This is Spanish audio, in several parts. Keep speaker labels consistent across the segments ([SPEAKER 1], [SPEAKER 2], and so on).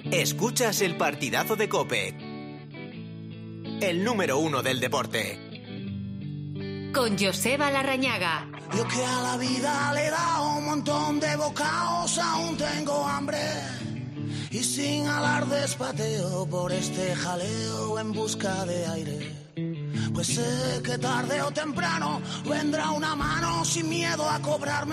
[SPEAKER 1] Escuchas el partidazo de COPE, el número 1 del deporte.
[SPEAKER 2] Con Joseba Larrañaga.
[SPEAKER 3] Yo que a la vida le he dado un montón de bocados, aún tengo hambre. Y sin alardes pateo por este jaleo en busca de aire. Pues sé que tarde o temprano vendrá una mano sin miedo a cobrarme.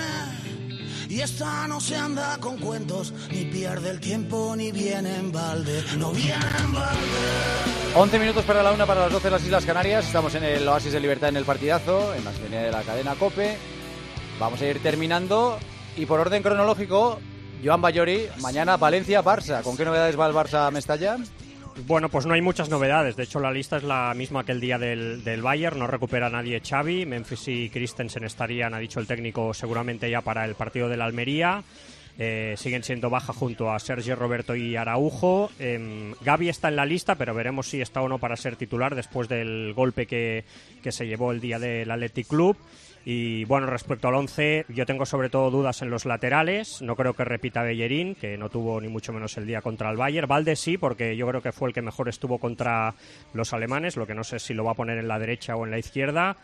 [SPEAKER 3] Y esta no se anda con cuentos, ni pierde el tiempo, ni viene en balde, no viene en balde.
[SPEAKER 4] 11 minutos para la 1, para las 12 de las Islas Canarias. Estamos en el Oasis de Libertad en el partidazo, en la sintonía de la cadena COPE. Vamos a ir terminando y por orden cronológico, Joan Ballori, mañana Valencia-Barça. ¿Con qué novedades va el Barça a Mestalla?
[SPEAKER 5] Bueno, pues no hay muchas novedades. De hecho, la lista es la misma que el día del Bayern. No recupera a nadie Xavi. Memphis y Christensen estarían, ha dicho el técnico, seguramente ya para el partido de la Almería. Siguen siendo baja junto a Sergio Roberto y Araujo. Gavi está en la lista, pero veremos si está o no para ser titular después del golpe que se llevó el día del Athletic Club. Y bueno, respecto al 11, yo tengo sobre todo dudas en los laterales. No creo que repita Bellerín, que no tuvo ni mucho menos el día contra el Bayern. Valde sí, porque yo creo que fue el que mejor estuvo contra los alemanes. Lo que no sé si lo va a poner en la derecha o en la izquierda.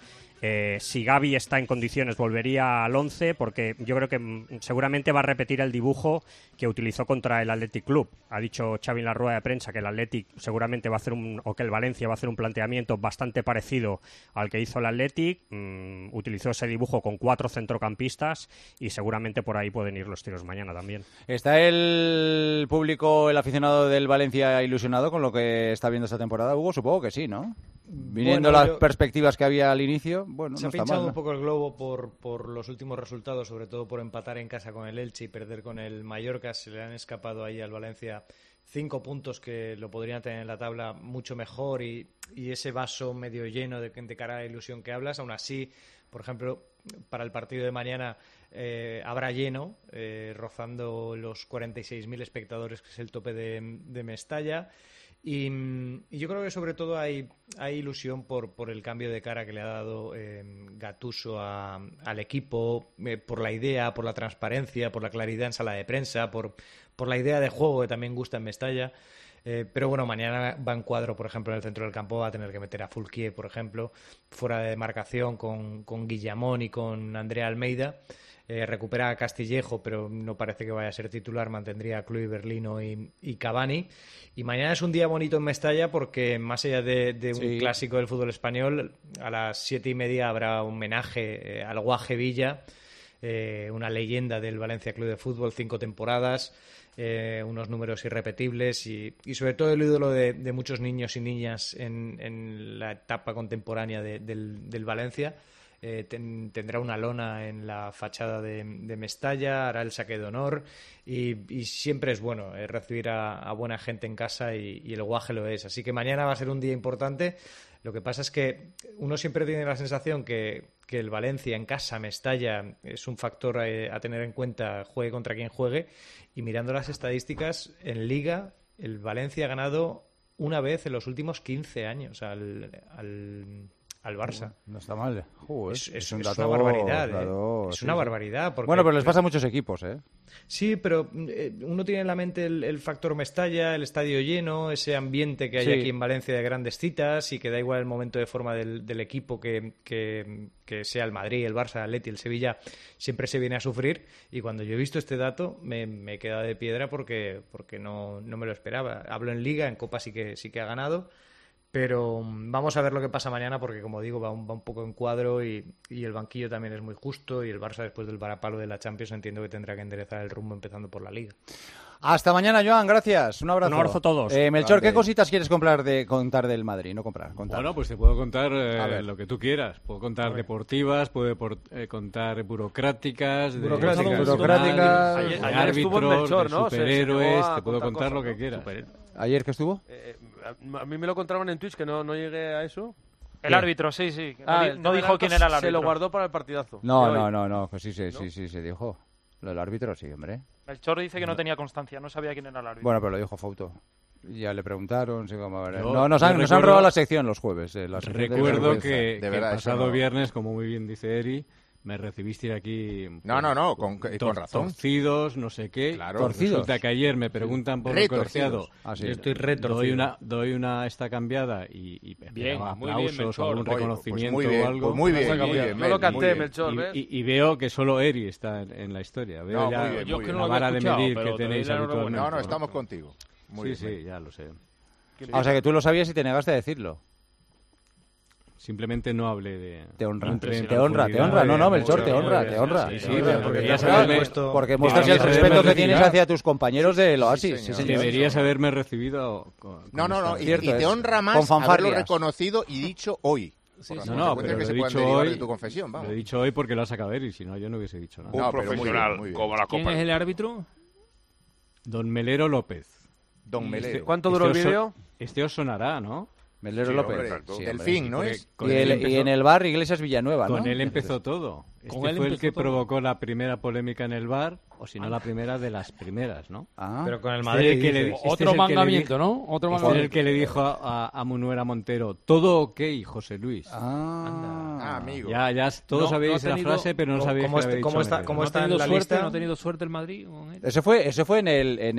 [SPEAKER 5] Si Gavi está en condiciones volvería al 11, porque yo creo que seguramente va a repetir el dibujo que utilizó contra el Athletic Club. Ha dicho Xavi en la rueda de prensa que el Athletic seguramente va a hacer o que el Valencia va a hacer un planteamiento bastante parecido al que hizo el Athletic. Utilizó ese dibujo con 4 centrocampistas y seguramente por ahí pueden ir los tiros mañana también.
[SPEAKER 4] ¿Está el público, el aficionado del Valencia ilusionado con lo que está viendo esta temporada, Hugo? Supongo que sí, ¿no? Viniendo las perspectivas que había al inicio, bueno,
[SPEAKER 6] se
[SPEAKER 4] no
[SPEAKER 6] ha
[SPEAKER 4] está
[SPEAKER 6] pinchado
[SPEAKER 4] mal, ¿no?
[SPEAKER 6] un poco el globo por los últimos resultados, sobre todo por empatar en casa con el Elche y perder con el Mallorca. Se le han escapado ahí al Valencia 5 puntos que lo podrían tener en la tabla mucho mejor y ese vaso medio lleno de cara a la ilusión que hablas. Aún así, por ejemplo, para el partido de mañana habrá lleno, rozando los 46.000 espectadores, que es el tope de Mestalla. Y yo creo que sobre todo hay ilusión por el cambio de cara que le ha dado Gattuso al equipo, por la idea, por la transparencia, por la claridad en sala de prensa, por la idea de juego que también gusta en Mestalla. Pero bueno, mañana va en cuadro, por ejemplo, en el centro del campo va a tener que meter a Fulquier, por ejemplo, fuera de demarcación con Guillamón y con Andrea Almeida. Recupera a Castillejo, pero no parece que vaya a ser titular. Mantendría a Kluivert, Berlino y Cavani. Y mañana es un día bonito en Mestalla porque, más allá de un clásico del fútbol español, a las 7:30 habrá un homenaje al Guaje Villa, una leyenda del Valencia Club de Fútbol, 5 temporadas, unos números irrepetibles y sobre todo el ídolo de muchos niños y niñas en la etapa contemporánea del Valencia. Tendrá una lona en la fachada de Mestalla, hará el saque de honor y siempre es bueno recibir a buena gente en casa y el Guaje lo es. Así que mañana va a ser un día importante. Lo que pasa es que uno siempre tiene la sensación que el Valencia en casa, Mestalla, es un factor a tener en cuenta, juegue contra quien juegue. Y mirando las estadísticas, en Liga el Valencia ha ganado una vez en los últimos 15 años al Barça.
[SPEAKER 4] No está mal.
[SPEAKER 6] Es una barbaridad. Es una barbaridad. Porque,
[SPEAKER 4] bueno, pero les pasa a muchos equipos, ¿eh?
[SPEAKER 6] Sí, pero uno tiene en la mente el factor Mestalla, el estadio lleno, ese ambiente que hay aquí en Valencia de grandes citas y que da igual el momento de forma del equipo que sea el Madrid, el Barça, el Atleti, el Sevilla, siempre se viene a sufrir. Y cuando yo he visto este dato me he quedado de piedra porque no me lo esperaba. Hablo en Liga, en Copa sí que ha ganado. Pero vamos a ver lo que pasa mañana porque, como digo, va un poco en cuadro y el banquillo también es muy justo y el Barça, después del varapalo de la Champions, entiendo que tendrá que enderezar el rumbo empezando por la Liga.
[SPEAKER 4] Hasta mañana, Joan, gracias. Un abrazo.
[SPEAKER 5] Un abrazo a todos.
[SPEAKER 4] Melchor, ¿qué cositas quieres contar del Madrid? No contar.
[SPEAKER 7] Bueno, pues te puedo contar lo que tú quieras. Puedo contar deportivas, puedo contar burocráticas,
[SPEAKER 8] ayer
[SPEAKER 7] árbitros,
[SPEAKER 8] Melchor, ¿no?
[SPEAKER 7] superhéroes, te puedo contar lo que quieras.
[SPEAKER 4] ¿Ayer qué estuvo?
[SPEAKER 8] A mí me lo contaron en Twitch, que no llegué a eso.
[SPEAKER 9] El árbitro, sí. No dijo quién era el árbitro.
[SPEAKER 8] Se lo guardó para el partidazo.
[SPEAKER 4] No, pues sí se dijo. Lo del árbitro, sí, hombre.
[SPEAKER 9] Melchor dice que no tenía constancia, no sabía quién era el árbitro.
[SPEAKER 4] Bueno, pero lo dijo Fauto. Ya le preguntaron, sí, cómo no, nos han robado la sección los jueves.
[SPEAKER 7] Recuerdo que el pasado viernes, como muy bien dice Eri, me recibisteis aquí...
[SPEAKER 10] No, con razón.
[SPEAKER 7] Torcidos, no sé qué.
[SPEAKER 10] Claro.
[SPEAKER 4] Torcidos.
[SPEAKER 7] Resulta que ayer me preguntan por el colegiado.
[SPEAKER 6] Yo estoy retorcido.
[SPEAKER 7] Doy una esta cambiada y
[SPEAKER 11] bien,
[SPEAKER 7] aplausos o algún reconocimiento
[SPEAKER 10] pues muy bien,
[SPEAKER 7] o algo.
[SPEAKER 10] Pues muy bien,
[SPEAKER 8] no lo capté,
[SPEAKER 10] Mel.
[SPEAKER 8] Melchor, ¿ves?
[SPEAKER 7] Y veo que solo Eri está en la historia. Veo ya
[SPEAKER 10] muy bien,
[SPEAKER 11] yo es que no
[SPEAKER 7] la
[SPEAKER 11] lo
[SPEAKER 7] vara
[SPEAKER 11] había
[SPEAKER 7] de
[SPEAKER 11] escuchado,
[SPEAKER 7] medir
[SPEAKER 11] pero
[SPEAKER 7] que tenéis
[SPEAKER 11] te doy la
[SPEAKER 7] habitualmente.
[SPEAKER 11] enhorabuena.
[SPEAKER 10] No, estamos contigo. Muy
[SPEAKER 7] Sí,
[SPEAKER 10] bien.
[SPEAKER 7] sí, ya lo sé.
[SPEAKER 4] O sea que tú lo sabías y te negaste a decirlo.
[SPEAKER 7] Simplemente no hablé de...
[SPEAKER 4] Te honra.
[SPEAKER 7] no entré en
[SPEAKER 4] Te honra.
[SPEAKER 7] profundidad.
[SPEAKER 4] No, Melchor,
[SPEAKER 6] muy
[SPEAKER 4] te
[SPEAKER 6] bien,
[SPEAKER 4] honra,
[SPEAKER 6] muy
[SPEAKER 4] te
[SPEAKER 6] bien.
[SPEAKER 4] honra.
[SPEAKER 7] Sí,
[SPEAKER 4] Sí,
[SPEAKER 7] pero
[SPEAKER 4] porque
[SPEAKER 7] deberías
[SPEAKER 4] porque muestras el
[SPEAKER 7] deberías
[SPEAKER 4] respeto
[SPEAKER 7] haberme
[SPEAKER 4] que tienes
[SPEAKER 7] recibido.
[SPEAKER 4] hacia tus compañeros del Oasis.
[SPEAKER 10] Sí,
[SPEAKER 4] Sí,
[SPEAKER 10] señor.
[SPEAKER 4] señor.
[SPEAKER 7] Deberías haberme recibido con
[SPEAKER 10] No,
[SPEAKER 7] esta-
[SPEAKER 10] y
[SPEAKER 4] Cierto
[SPEAKER 10] te
[SPEAKER 4] es.
[SPEAKER 10] honra
[SPEAKER 4] Con
[SPEAKER 10] más haberlo
[SPEAKER 4] fanfarrias.
[SPEAKER 10] reconocido y dicho hoy.
[SPEAKER 11] Sí,
[SPEAKER 10] Por
[SPEAKER 11] sí.
[SPEAKER 10] las
[SPEAKER 7] No,
[SPEAKER 10] consecuencias
[SPEAKER 7] pero
[SPEAKER 10] que
[SPEAKER 7] lo
[SPEAKER 10] se
[SPEAKER 7] he
[SPEAKER 10] pueden
[SPEAKER 7] dicho
[SPEAKER 10] derivar
[SPEAKER 7] hoy.
[SPEAKER 10] de tu confesión, vamos.
[SPEAKER 7] Lo he dicho hoy porque lo has sacado Eri, si no yo no hubiese dicho nada.
[SPEAKER 10] No,
[SPEAKER 12] Un
[SPEAKER 10] pero muy
[SPEAKER 12] profesional
[SPEAKER 10] bien, muy bien.
[SPEAKER 12] como la
[SPEAKER 11] ¿Quién
[SPEAKER 12] Copa.
[SPEAKER 11] es el árbitro?
[SPEAKER 7] Don Melero López.
[SPEAKER 10] Don Melero.
[SPEAKER 8] ¿Cuánto duró el vídeo?
[SPEAKER 7] Este os sonará, ¿no?
[SPEAKER 4] Melero
[SPEAKER 10] Sí,
[SPEAKER 4] López.
[SPEAKER 10] hombre,
[SPEAKER 4] Sí,
[SPEAKER 10] Delfín,
[SPEAKER 4] hombre.
[SPEAKER 10] ¿no
[SPEAKER 7] Porque
[SPEAKER 10] es?
[SPEAKER 7] con
[SPEAKER 4] Y,
[SPEAKER 7] él
[SPEAKER 4] y
[SPEAKER 7] empezó-
[SPEAKER 4] en el bar Iglesias Villanueva, ¿no?
[SPEAKER 7] Con él empezó todo.
[SPEAKER 11] Con
[SPEAKER 7] Este
[SPEAKER 11] él
[SPEAKER 7] fue el
[SPEAKER 11] empezó
[SPEAKER 7] que
[SPEAKER 11] todo.
[SPEAKER 7] provocó la primera polémica en el bar, o si no la primera de las primeras, ¿no?
[SPEAKER 4] Ah.
[SPEAKER 6] Pero con el
[SPEAKER 7] Este
[SPEAKER 6] Madrid.
[SPEAKER 7] es el que le-
[SPEAKER 6] dices.
[SPEAKER 7] este es
[SPEAKER 11] Otro
[SPEAKER 7] el que le
[SPEAKER 11] mandamiento,
[SPEAKER 7] dijo-
[SPEAKER 11] ¿no? Otro
[SPEAKER 7] Este es
[SPEAKER 11] mandamiento.
[SPEAKER 7] el que le dijo a Munuera Montero, todo ok, José Luis.
[SPEAKER 10] Amigo.
[SPEAKER 7] Ya todos
[SPEAKER 11] No
[SPEAKER 7] sabéis
[SPEAKER 11] ha
[SPEAKER 7] la
[SPEAKER 11] tenido-
[SPEAKER 7] frase, pero no sabéis
[SPEAKER 6] ¿Cómo
[SPEAKER 7] que
[SPEAKER 6] está-
[SPEAKER 7] había
[SPEAKER 6] cómo
[SPEAKER 7] dicho
[SPEAKER 6] está-
[SPEAKER 7] Melero.
[SPEAKER 6] cómo
[SPEAKER 11] ¿No ha
[SPEAKER 6] está en
[SPEAKER 11] tenido
[SPEAKER 6] la
[SPEAKER 11] suerte?
[SPEAKER 6] lista?
[SPEAKER 11] ¿No ha tenido suerte el Madrid con él?
[SPEAKER 4] Ese fue en el
[SPEAKER 7] En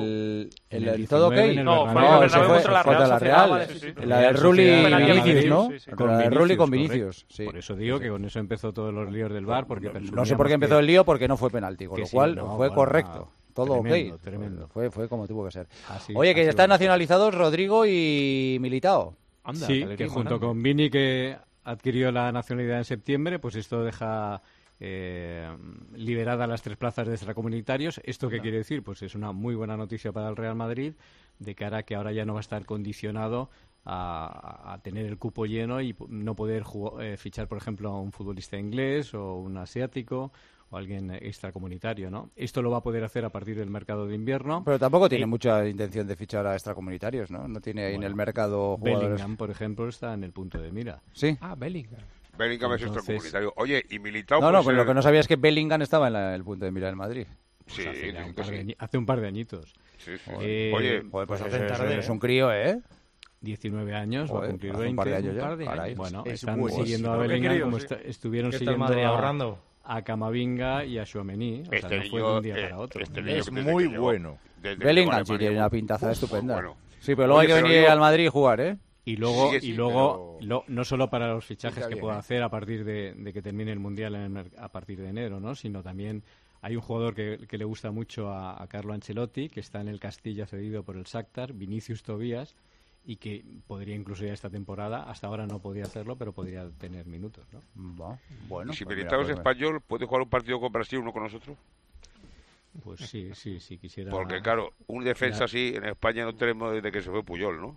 [SPEAKER 7] el
[SPEAKER 4] todo ok.
[SPEAKER 7] 19 en el
[SPEAKER 9] No,
[SPEAKER 7] Bernabéu.
[SPEAKER 9] fue en el
[SPEAKER 4] ese
[SPEAKER 9] Bernabéu
[SPEAKER 4] fue
[SPEAKER 9] contra la
[SPEAKER 4] contra
[SPEAKER 9] Real
[SPEAKER 4] la
[SPEAKER 9] Sociedad,
[SPEAKER 4] Real.
[SPEAKER 9] vale, sí, sí.
[SPEAKER 4] La de Rulli y
[SPEAKER 7] Sociedad,
[SPEAKER 4] Vinicius, ¿no?
[SPEAKER 9] sí, sí.
[SPEAKER 4] Con la de Rulli con
[SPEAKER 7] correcto.
[SPEAKER 4] Vinicius. Sí.
[SPEAKER 7] Por eso digo que con eso empezó todos los líos del bar, porque
[SPEAKER 4] No sé por qué empezó el lío, porque no fue penalti, con
[SPEAKER 7] que
[SPEAKER 4] lo
[SPEAKER 7] sí,
[SPEAKER 4] cual
[SPEAKER 7] no,
[SPEAKER 4] fue
[SPEAKER 7] bueno,
[SPEAKER 4] correcto. Todo
[SPEAKER 7] tremendo,
[SPEAKER 4] ok.
[SPEAKER 7] tremendo.
[SPEAKER 4] Fue como tuvo que ser.
[SPEAKER 7] Así-
[SPEAKER 4] Oye, que
[SPEAKER 7] así
[SPEAKER 4] están
[SPEAKER 7] va.
[SPEAKER 4] nacionalizados Rodrigo y Militao.
[SPEAKER 11] Anda,
[SPEAKER 7] Sí,
[SPEAKER 11] alegría
[SPEAKER 7] que
[SPEAKER 11] más
[SPEAKER 7] junto
[SPEAKER 11] grande.
[SPEAKER 7] con Vini, que adquirió la nacionalidad en septiembre, pues esto deja liberadas las 3 plazas de extracomunitarios. ¿Esto qué quiere decir? Pues es una muy buena noticia para el Real Madrid, de cara a que ahora ya no va a estar condicionado a tener el cupo lleno y no poder fichar, por ejemplo, a un futbolista inglés o un asiático o alguien extracomunitario, ¿no? Esto lo va a poder hacer a partir del mercado de invierno.
[SPEAKER 4] Pero tampoco tiene mucha intención de fichar a extracomunitarios, ¿no? No tiene ahí en el mercado jugadores.
[SPEAKER 7] Bellingham, por ejemplo, está en el punto de mira.
[SPEAKER 4] Sí.
[SPEAKER 11] Ah, Bellingham.
[SPEAKER 12] Bellingham es
[SPEAKER 7] Entonces-
[SPEAKER 12] extracomunitario. Oye, y Militao...
[SPEAKER 4] No,
[SPEAKER 12] puede
[SPEAKER 4] pero lo
[SPEAKER 12] ser-
[SPEAKER 4] que no sabía es que Bellingham estaba en el punto de mira del Madrid.
[SPEAKER 12] Sí,
[SPEAKER 7] Hace, ya
[SPEAKER 12] dicen
[SPEAKER 7] un
[SPEAKER 12] que
[SPEAKER 7] par de
[SPEAKER 12] sí.
[SPEAKER 7] hace un par de añitos.
[SPEAKER 12] Sí, sí.
[SPEAKER 7] Eh,
[SPEAKER 12] Oye,
[SPEAKER 4] Joder, pues
[SPEAKER 6] hacen tarde,
[SPEAKER 4] es un crío, ¿eh?
[SPEAKER 7] 19 años, va a
[SPEAKER 4] Joder,
[SPEAKER 7] cumplir
[SPEAKER 4] hace
[SPEAKER 7] 20.
[SPEAKER 4] un par de años ya.
[SPEAKER 11] Un par de
[SPEAKER 4] Caray.
[SPEAKER 11] años.
[SPEAKER 7] Bueno,
[SPEAKER 10] Es
[SPEAKER 7] están
[SPEAKER 10] buenísimo.
[SPEAKER 7] siguiendo a
[SPEAKER 8] Qué
[SPEAKER 7] Bellingham
[SPEAKER 8] crío,
[SPEAKER 7] como
[SPEAKER 8] sí.
[SPEAKER 7] estuvieron
[SPEAKER 6] ¿Qué está el
[SPEAKER 7] siguiendo
[SPEAKER 6] Madrid ahorrando?
[SPEAKER 7] a Camavinga y a Tchouaméni. O sea,
[SPEAKER 12] Este
[SPEAKER 7] no fue de
[SPEAKER 12] niño,
[SPEAKER 7] un día para otro.
[SPEAKER 12] este niño
[SPEAKER 10] Es
[SPEAKER 12] desde
[SPEAKER 10] muy
[SPEAKER 12] que llegó-
[SPEAKER 10] bueno.
[SPEAKER 12] desde que
[SPEAKER 4] Bellingham
[SPEAKER 12] llegó a
[SPEAKER 4] sí tiene
[SPEAKER 12] Alemania,
[SPEAKER 4] una pintaza
[SPEAKER 12] muy
[SPEAKER 4] estupenda.
[SPEAKER 12] bueno.
[SPEAKER 4] Sí, pero luego
[SPEAKER 12] Oye,
[SPEAKER 4] hay que
[SPEAKER 12] pero
[SPEAKER 4] venir
[SPEAKER 12] digo-
[SPEAKER 4] al Madrid y jugar, ¿eh?
[SPEAKER 7] Y luego,
[SPEAKER 12] Sí,
[SPEAKER 7] luego
[SPEAKER 10] pero-
[SPEAKER 7] no solo para los fichajes
[SPEAKER 10] Pinta
[SPEAKER 7] que
[SPEAKER 10] bien,
[SPEAKER 7] pueda
[SPEAKER 10] ¿eh?
[SPEAKER 7] hacer a partir de que termine el Mundial a partir de enero, ¿no? Sino también hay un jugador que le gusta mucho a Carlo Ancelotti, que está en el Castilla cedido por el Shakhtar, Vinicius Tobías, y que podría incluso ya esta temporada, hasta ahora no podía hacerlo, pero podría tener minutos, ¿no?
[SPEAKER 4] Bueno,
[SPEAKER 12] Y si
[SPEAKER 4] pues
[SPEAKER 12] Militao es
[SPEAKER 4] mira,
[SPEAKER 12] español, ¿puede jugar un partido con Brasil, uno con nosotros?
[SPEAKER 7] Pues sí, quisiera...
[SPEAKER 12] Porque, claro, un defensa así en España no tenemos desde que se fue Puyol, ¿no?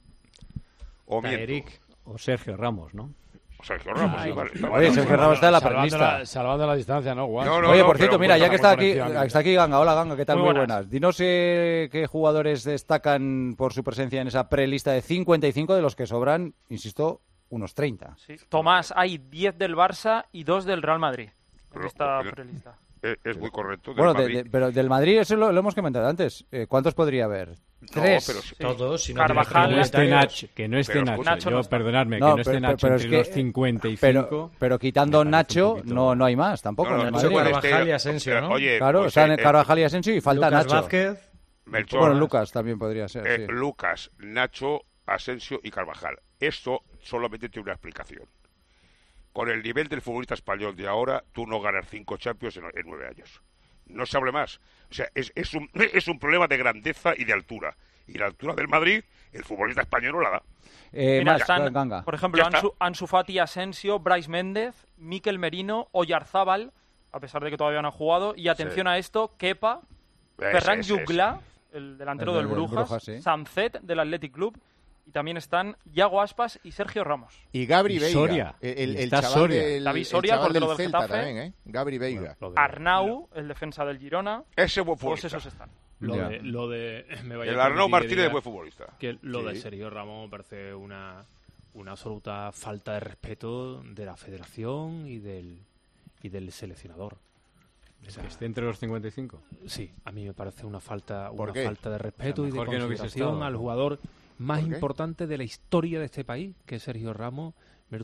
[SPEAKER 12] O miento.
[SPEAKER 6] Eric.
[SPEAKER 7] O Sergio Ramos, ¿no?
[SPEAKER 12] O Sergio Ramos, sí, vale.
[SPEAKER 4] Oye, Sergio Ramos está en la
[SPEAKER 11] Salvando
[SPEAKER 4] prelista.
[SPEAKER 11] salvando la distancia, ¿no? Guau.
[SPEAKER 12] No, no,
[SPEAKER 4] Oye, por cierto,
[SPEAKER 12] pero
[SPEAKER 4] mira, ya que está
[SPEAKER 11] por
[SPEAKER 4] aquí,
[SPEAKER 11] encima,
[SPEAKER 4] está aquí Ganga. Hola, Ganga, ¿qué tal?
[SPEAKER 9] Muy
[SPEAKER 4] Muy
[SPEAKER 9] buenas.
[SPEAKER 4] buenas. Dinos qué jugadores destacan por su presencia en esa prelista de 55, de los que sobran, insisto, unos 30.
[SPEAKER 9] Sí. Tomás, hay 10 del Barça y 2 del Real Madrid en
[SPEAKER 12] Pero-
[SPEAKER 9] esta
[SPEAKER 12] pero-
[SPEAKER 9] prelista.
[SPEAKER 12] Es muy correcto. del
[SPEAKER 4] Bueno,
[SPEAKER 12] Madrid.
[SPEAKER 4] pero del Madrid, eso lo hemos comentado antes. ¿Cuántos podría haber?
[SPEAKER 12] No,
[SPEAKER 4] 3.
[SPEAKER 12] pero sí.
[SPEAKER 6] Todos, si no
[SPEAKER 9] Carvajal,
[SPEAKER 6] tiene
[SPEAKER 7] Que no esté
[SPEAKER 6] comunitarios.
[SPEAKER 7] Nacho, que no esté
[SPEAKER 12] Pero
[SPEAKER 7] Nacho.
[SPEAKER 9] Nacho no
[SPEAKER 7] Yo,
[SPEAKER 9] está.
[SPEAKER 7] perdonadme,
[SPEAKER 4] No,
[SPEAKER 7] que no esté
[SPEAKER 4] pero-
[SPEAKER 7] Nacho
[SPEAKER 4] pero es
[SPEAKER 7] entre los
[SPEAKER 4] que-
[SPEAKER 7] 55.
[SPEAKER 4] Pero quitando
[SPEAKER 7] me parece un
[SPEAKER 4] Nacho,
[SPEAKER 7] poquito-
[SPEAKER 4] no hay más tampoco
[SPEAKER 12] No,
[SPEAKER 4] en
[SPEAKER 12] no,
[SPEAKER 4] el
[SPEAKER 12] no se
[SPEAKER 4] Madrid.
[SPEAKER 12] puede
[SPEAKER 6] Carvajal y Asensio, ¿no?
[SPEAKER 12] Oye,
[SPEAKER 4] Claro,
[SPEAKER 12] pues,
[SPEAKER 4] están Carvajal y Asensio y falta
[SPEAKER 6] Lucas
[SPEAKER 4] Nacho.
[SPEAKER 6] Vázquez.
[SPEAKER 12] Melchor,
[SPEAKER 4] Bueno, Lucas también podría ser, sí.
[SPEAKER 12] Lucas, Nacho, Asensio y Carvajal. Esto solamente tiene una explicación. Con el nivel del futbolista español de ahora, tú no ganas 5 Champions en 9 años. No se hable más. O sea, es un problema de grandeza y de altura. Y la altura del Madrid, el futbolista español no la da.
[SPEAKER 9] Mira,
[SPEAKER 4] Más,
[SPEAKER 9] están,
[SPEAKER 4] Ganga.
[SPEAKER 9] por ejemplo,
[SPEAKER 12] Ya está.
[SPEAKER 9] Ansu Fati, Asensio, Brais Méndez, Mikel Merino, Oyarzábal, a pesar de que todavía no ha jugado. Y atención a esto, Kepa, Ferran
[SPEAKER 12] Ese.
[SPEAKER 9] Jugla, el delantero
[SPEAKER 4] El
[SPEAKER 9] del
[SPEAKER 4] del
[SPEAKER 9] Brujas,
[SPEAKER 4] Brujas, sí.
[SPEAKER 9] Sanzet del Athletic Club, y también están Yago Aspas y Sergio Ramos.
[SPEAKER 10] Y Gabri
[SPEAKER 7] Y
[SPEAKER 10] Veiga.
[SPEAKER 7] Soria.
[SPEAKER 10] El
[SPEAKER 7] Está
[SPEAKER 10] chaval
[SPEAKER 7] Soria.
[SPEAKER 10] del,
[SPEAKER 9] David
[SPEAKER 10] el
[SPEAKER 9] Soria,
[SPEAKER 10] chaval
[SPEAKER 9] portero
[SPEAKER 10] del
[SPEAKER 9] del
[SPEAKER 10] Celta
[SPEAKER 9] Getafe.
[SPEAKER 10] también, ¿eh? Gabri Veiga.
[SPEAKER 9] Arnau, el defensa del Girona.
[SPEAKER 12] Ese buen
[SPEAKER 9] Todos
[SPEAKER 12] futbolista.
[SPEAKER 9] esos están.
[SPEAKER 4] Ya.
[SPEAKER 11] Lo de me vaya
[SPEAKER 12] El
[SPEAKER 11] a
[SPEAKER 12] Arnau
[SPEAKER 11] permitir que
[SPEAKER 12] Martínez
[SPEAKER 11] diga
[SPEAKER 12] es buen futbolista.
[SPEAKER 11] que lo de
[SPEAKER 10] Sí.
[SPEAKER 11] Sergio Ramos me parece una absoluta falta de respeto de la federación y del seleccionador. O sea,
[SPEAKER 7] Que esté entre los 55.
[SPEAKER 11] sí, a mí me parece una falta
[SPEAKER 10] ¿Por qué?
[SPEAKER 11] de respeto
[SPEAKER 7] O sea,
[SPEAKER 11] y de
[SPEAKER 7] mejor que no hubiese
[SPEAKER 11] consideración
[SPEAKER 7] estado.
[SPEAKER 11] al jugador más
[SPEAKER 10] ¿Por qué?
[SPEAKER 11] importante de la historia de este país, que es Sergio Ramos. Mire usted,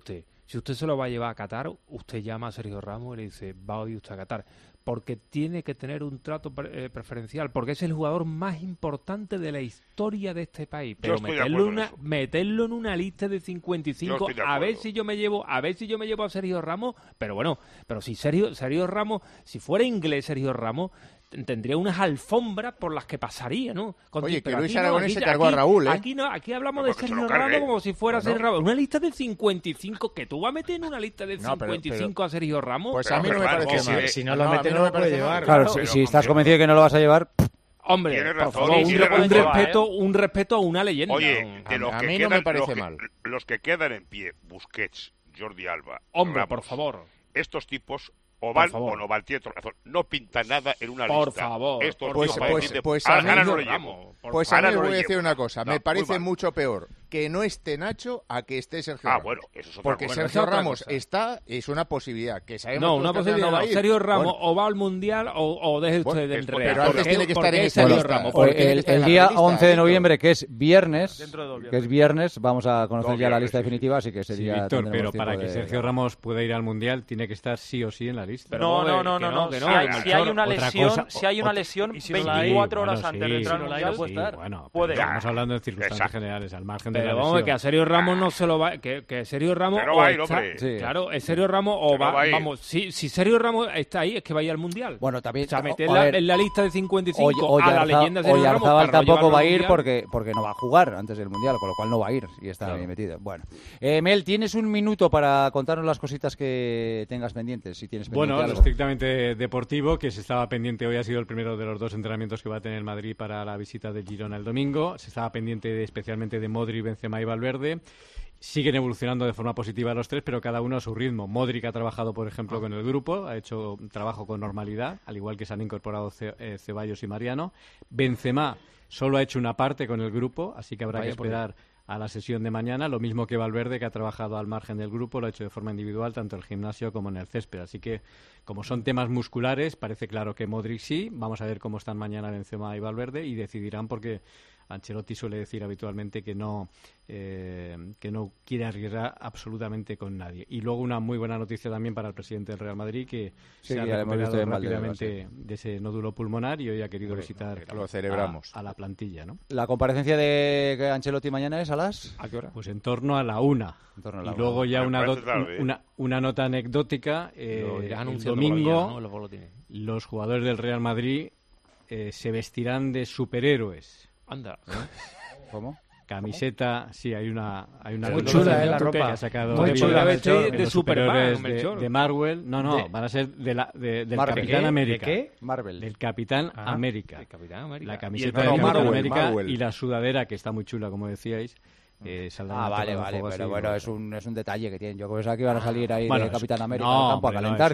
[SPEAKER 11] Si usted se lo va a llevar a Qatar, usted llama a Sergio Ramos y le dice, va hoy usted a Qatar. Porque tiene que tener un trato preferencial, porque es el jugador más importante de la historia de este país. Pero meterlo en una lista de 55, a ver si yo me llevo a Sergio Ramos, pero bueno, pero si Sergio Ramos, si fuera inglés Sergio Ramos, tendría unas alfombras por las que pasaría, ¿no?
[SPEAKER 10] Oye, que Luis Aragonés se cargó a Raúl, ¿eh?
[SPEAKER 11] Aquí hablamos de Sergio Ramos como si fuera Sergio Ramos. Una lista de 55, que tú vas a meter en una lista de 55 a Sergio Ramos.
[SPEAKER 10] Pues a mí no me parece mal.
[SPEAKER 6] Si no lo mete, no lo puede llevar.
[SPEAKER 4] Claro, si estás convencido de que no lo vas a llevar...
[SPEAKER 11] Hombre, por favor, un respeto a una leyenda.
[SPEAKER 12] Oye,
[SPEAKER 10] a mí no me parece mal.
[SPEAKER 12] Los que quedan en pie, Busquets, Jordi Alba,
[SPEAKER 11] hombre,
[SPEAKER 12] Ramos,
[SPEAKER 11] por favor.
[SPEAKER 12] Estos tipos o van o no van, tiene razón. No pintan nada en una lista.
[SPEAKER 11] Por favor.
[SPEAKER 10] Pues a mí os voy a decir una cosa. Me parece mucho peor que no esté Nacho a que esté Sergio Ramos.
[SPEAKER 12] Bueno, eso es otra
[SPEAKER 10] porque
[SPEAKER 12] cosa.
[SPEAKER 10] Sergio Ramos está, es una posibilidad. Que sabemos
[SPEAKER 11] no, una posibilidad. No. Sergio Ramos o va al Mundial o deje usted de enredar.
[SPEAKER 10] Pero antes tiene que estar en esa lista.
[SPEAKER 4] El día 11 de noviembre, que es viernes, vamos a conocer ya la lista definitiva, así que sería...
[SPEAKER 7] Sí, Víctor, pero para que Sergio Ramos pueda ir al Mundial tiene que estar sí o sí en la lista.
[SPEAKER 9] No. Si hay una lesión, 24 horas antes de entrar al Mundial puede estar.
[SPEAKER 7] Puede. Estamos hablando de circunstancias generales, al margen de la
[SPEAKER 11] lesión.
[SPEAKER 7] lesión.
[SPEAKER 11] Que a Sergio Ramos no se lo va... Que Sergio Ramos...
[SPEAKER 12] Pero va a ir, hombre.
[SPEAKER 11] Sí. Claro, es Sergio Ramos o va... Vamos, si Sergio Ramos está ahí, es que vaya al Mundial.
[SPEAKER 4] Bueno, también...
[SPEAKER 11] O sea, meterla en la lista de 55 a la leyenda de Sergio Ramos...
[SPEAKER 4] Oyarzábal tampoco va a ir porque no va a jugar antes del Mundial, con lo cual no va a ir y está ahí metido. Bueno, Mel, tienes un minuto para contarnos las cositas que tengas pendientes, si tienes pendiente
[SPEAKER 7] algo.
[SPEAKER 4] Bueno,
[SPEAKER 7] estrictamente deportivo, que se estaba pendiente, hoy ha sido el primero de los 2 entrenamientos que va a tener Madrid para la visita de Girona el domingo. Se estaba pendiente especialmente de Modric, Benzema y Valverde. Siguen evolucionando de forma positiva los 3, pero cada uno a su ritmo. Modric ha trabajado, por ejemplo, con el grupo, ha hecho un trabajo con normalidad, al igual que se han incorporado Ceballos y Mariano. Benzema solo ha hecho una parte con el grupo, así que habrá que esperar a la sesión de mañana, lo mismo que Valverde, que ha trabajado al margen del grupo, lo ha hecho de forma individual, tanto en el gimnasio como en el césped. Así que, como son temas musculares, parece claro que Modric sí. Vamos a ver cómo están mañana Benzema y Valverde y decidirán, porque Ancelotti suele decir habitualmente que no quiere arriesgar absolutamente con nadie. Y luego una muy buena noticia también para el presidente del Real Madrid, que se ha recuperado rápidamente de ese nódulo pulmonar y hoy ha querido visitar a la plantilla, ¿no?
[SPEAKER 4] La comparecencia de Ancelotti mañana es a las...
[SPEAKER 7] ¿A qué hora? Pues en torno a la 1. Y luego ya una nota anecdótica. El domingo los jugadores del Real Madrid se vestirán de superhéroes.
[SPEAKER 11] Anda.
[SPEAKER 4] ¿Cómo?
[SPEAKER 7] Camiseta, sí, hay una
[SPEAKER 6] muy chula, la ropa
[SPEAKER 7] que ha sacado
[SPEAKER 11] muy chula, de Superman,
[SPEAKER 7] de Marvel. No, van a ser del Capitán América.
[SPEAKER 9] ¿De qué?
[SPEAKER 7] Marvel. Del Capitán América. La camiseta
[SPEAKER 10] del
[SPEAKER 7] Capitán América
[SPEAKER 10] Marvel.
[SPEAKER 7] Y la sudadera, que está muy chula, como decíais.
[SPEAKER 4] Vale, pero bueno, es un detalle que tienen. Yo pensaba que iban a salir ahí de Capitán América al campo a calentar,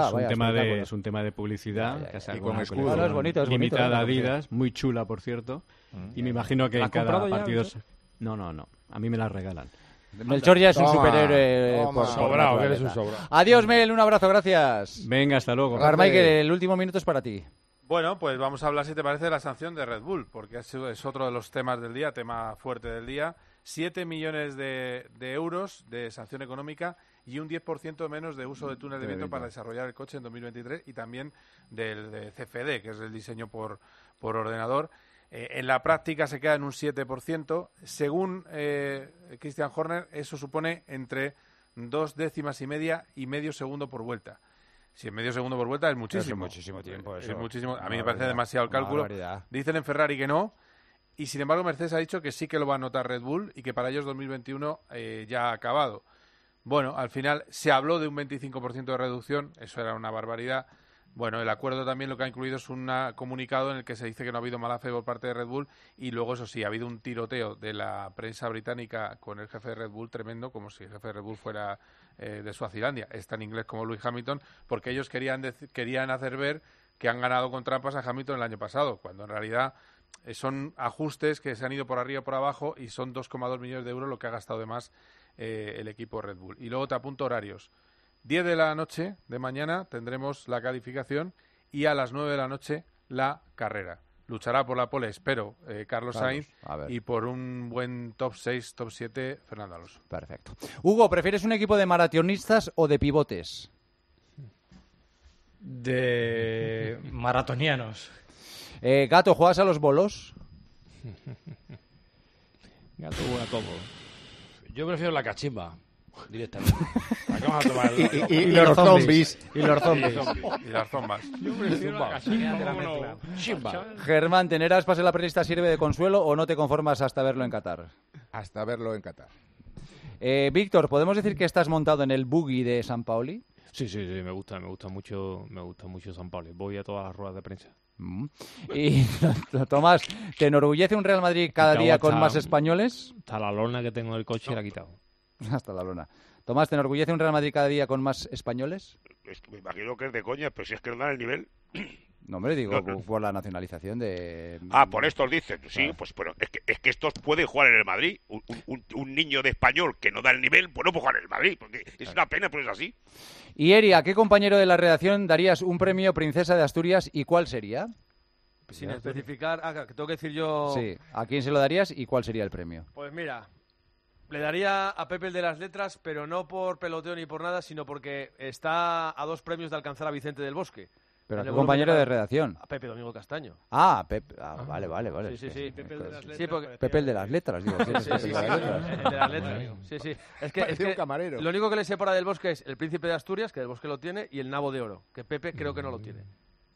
[SPEAKER 7] es un tema de publicidad.
[SPEAKER 10] Y con escudo.
[SPEAKER 4] Es bonito.
[SPEAKER 7] Limitada Adidas, muy chula, por cierto. Y me imagino que en cada partido... No, a mí me la regalan.
[SPEAKER 4] Melchor ya es un superhéroe.
[SPEAKER 8] Sobrado, que eres un sobrado.
[SPEAKER 4] Adiós, Mel, un abrazo, gracias.
[SPEAKER 7] Venga, hasta luego.
[SPEAKER 4] Michael, el último minuto es para ti.
[SPEAKER 8] Bueno, pues vamos a hablar, si te parece, de la sanción de Red Bull, porque es otro de los temas del día, tema fuerte del día. 7 millones de euros de sanción económica y un 10% menos de uso de túnel de viento para desarrollar el coche en 2023 y también del CFD, que es el diseño por ordenador. En la práctica se queda en un 7%. Según Christian Horner, eso supone entre 2 décimas y medio segundo por vuelta. Si en medio segundo por vuelta es muchísimo.
[SPEAKER 10] Es muchísimo tiempo eso.
[SPEAKER 8] Es muchísimo. A mí me parece demasiado el cálculo. Dicen en Ferrari que no. Y sin embargo Mercedes ha dicho que sí que lo va a notar Red Bull y que para ellos 2021 ya ha acabado. Bueno, al final se habló de un 25% de reducción, eso era una barbaridad. Bueno, el acuerdo también lo que ha incluido es un comunicado en el que se dice que no ha habido mala fe por parte de Red Bull y luego, eso sí, ha habido un tiroteo de la prensa británica con el jefe de Red Bull tremendo, como si el jefe de Red Bull fuera de Suazilandia, es tan inglés como Lewis Hamilton, porque ellos querían hacer ver que han ganado con trampas a Hamilton el año pasado, cuando en realidad... son ajustes que se han ido por arriba y por abajo y son 2,2 millones de euros lo que ha gastado de más el equipo Red Bull. Y luego te apunto horarios. 10 de la noche de mañana tendremos la calificación y a las 9 de la noche la carrera. luchará por la pole, espero, Carlos Sainz, y por un buen top 6, top 7, Fernando Alonso.
[SPEAKER 4] Perfecto. Hugo, ¿prefieres un equipo de maratonistas o de pivotes?
[SPEAKER 6] De maratonianos.
[SPEAKER 4] Gato, ¿juegas a los bolos?
[SPEAKER 13] Gato juega todo. Yo prefiero la cachimba, directamente. Vamos a tomar
[SPEAKER 10] y los zombies.
[SPEAKER 8] Y los zombas.
[SPEAKER 13] Yo prefiero la cachimba.
[SPEAKER 4] Germán, ¿tener aspas en la prelista sirve de consuelo o no te conformas hasta verlo en Qatar?
[SPEAKER 10] Hasta verlo en Qatar.
[SPEAKER 4] Víctor, ¿podemos decir que estás montado en el buggy de San Paoli?
[SPEAKER 11] Sí, me gusta mucho San Paoli. Voy a todas las ruedas de prensa.
[SPEAKER 4] Y Tomás, ¿te enorgullece un Real Madrid cada día con más españoles?
[SPEAKER 11] Hasta la lona que tengo en el coche la he quitado.
[SPEAKER 4] Hasta la lona. Tomás, ¿te enorgullece un Real Madrid cada día con más españoles?
[SPEAKER 12] Me imagino que es de coña, pero si es que no dan el nivel.
[SPEAKER 4] No, hombre, digo, por la nacionalización de...
[SPEAKER 12] Por estos dicen. Sí, pues pero es que estos pueden jugar en el Madrid. Un niño de español que no da el nivel, pues no puede jugar en el Madrid, porque es una pena, pero es así.
[SPEAKER 4] Y Eri, ¿a qué compañero de la redacción darías un premio Princesa de Asturias y cuál sería?
[SPEAKER 14] Sin especificar... que tengo que decir yo...
[SPEAKER 4] Sí, ¿a quién se lo darías y cuál sería el premio?
[SPEAKER 14] Pues mira, le daría a Pepe el de las letras, pero no por peloteo ni por nada, sino porque está a 2 premios de alcanzar a Vicente del Bosque.
[SPEAKER 4] Pero a tu compañero de redacción.
[SPEAKER 14] A Pepe Domingo Castaño.
[SPEAKER 4] Pepe. Vale.
[SPEAKER 14] Sí.
[SPEAKER 4] Pepe
[SPEAKER 14] el de las letras.
[SPEAKER 4] Sí, Pepe el de las letras, digo.
[SPEAKER 14] Sí. El de las letras. Sí. Es que
[SPEAKER 10] un camarero.
[SPEAKER 14] Lo único que le separa del Bosque es el Príncipe de Asturias, que del Bosque lo tiene, y el Nabo de Oro, que Pepe creo que no lo tiene.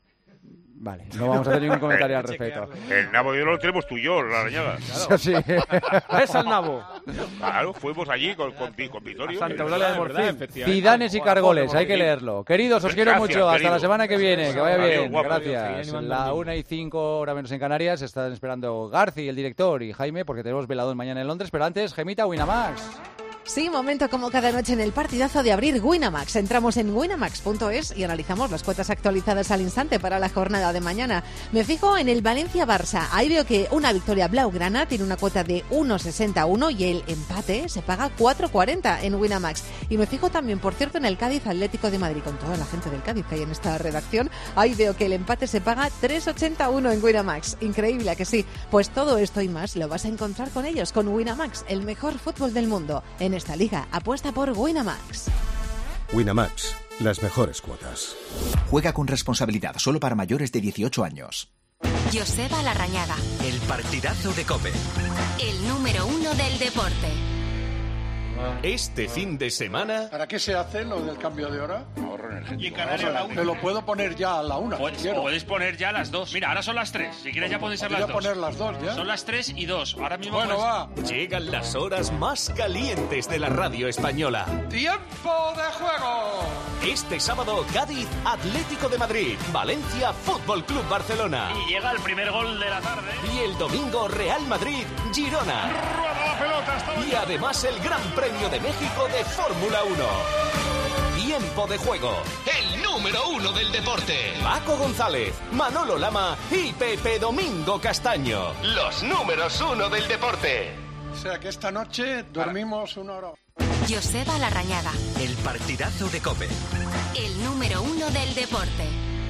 [SPEAKER 4] Vale, no vamos a hacer ningún comentario al respecto.
[SPEAKER 12] El nabo de oro lo tenemos tú y yo, la Arañaga.
[SPEAKER 4] Claro. Sí.
[SPEAKER 14] ¿Ves al nabo?
[SPEAKER 12] Claro, fuimos allí con Vittorio.
[SPEAKER 14] Santa Eulalia de Morfín.
[SPEAKER 4] Zidanes y Cargoles, hay que leerlo. Queridos, os quiero mucho. Hasta
[SPEAKER 12] querido.
[SPEAKER 4] La semana que viene. Que vaya bien.
[SPEAKER 12] Adiós,
[SPEAKER 4] Gracias. La 1:05, hora menos en Canarias. Están esperando Garci, el director, y Jaime, porque tenemos veladón mañana en Londres. Pero antes, Gemita, Winamax.
[SPEAKER 15] Sí, momento como cada noche en el partidazo de abrir Winamax. Entramos en winamax.es y analizamos las cuotas actualizadas al instante para la jornada de mañana. Me fijo en el Valencia-Barça. Ahí veo que una victoria blaugrana tiene una cuota de 1,61 y el empate se paga 4,40 en Winamax. Y me fijo también, por cierto, en el Cádiz-Atlético de Madrid. Con toda la gente del Cádiz que hay en esta redacción, ahí veo que el empate se paga 3,81 en Winamax. Increíble, ¿a que sí? Pues todo esto y más lo vas a encontrar con ellos, con Winamax, el mejor fútbol del mundo. En esta liga apuesta por Winamax.
[SPEAKER 16] Winamax, las mejores cuotas.
[SPEAKER 1] Juega con responsabilidad, solo para mayores de 18 años.
[SPEAKER 2] Joseba Larrañaga.
[SPEAKER 1] El partidazo de COPE.
[SPEAKER 2] El número 1 del deporte.
[SPEAKER 16] Este fin de semana...
[SPEAKER 17] ¿Para qué se hace lo del cambio de hora?
[SPEAKER 18] Ahorro energético. Y en Canarias la 1.
[SPEAKER 17] Me lo puedo poner ya a la 1.
[SPEAKER 18] Puedes poner ya las 2. Mira, ahora son las 3. Si quieres ya pueden ser las 2.
[SPEAKER 17] poner las 2 ya.
[SPEAKER 18] Son las 3 y 2. Ahora mismo
[SPEAKER 17] va.
[SPEAKER 16] Llegan las horas más calientes de la radio española.
[SPEAKER 17] ¡Tiempo de juego!
[SPEAKER 16] Este sábado, Cádiz, Atlético de Madrid, Valencia, Fútbol Club Barcelona.
[SPEAKER 18] Y llega el primer gol de la tarde.
[SPEAKER 16] Y el domingo, Real Madrid, Girona.
[SPEAKER 18] ¡Rueda la pelota!
[SPEAKER 16] Y además el Gran Premio de México de Fórmula 1. Tiempo de juego. El número 1 del deporte. Paco González, Manolo Lama y Pepe Domingo Castaño. Los números 1 del deporte.
[SPEAKER 17] O sea que esta noche dormimos 1 hora.
[SPEAKER 2] Joseba Larrañaga.
[SPEAKER 1] El partidazo de COPE.
[SPEAKER 2] El número 1 del deporte.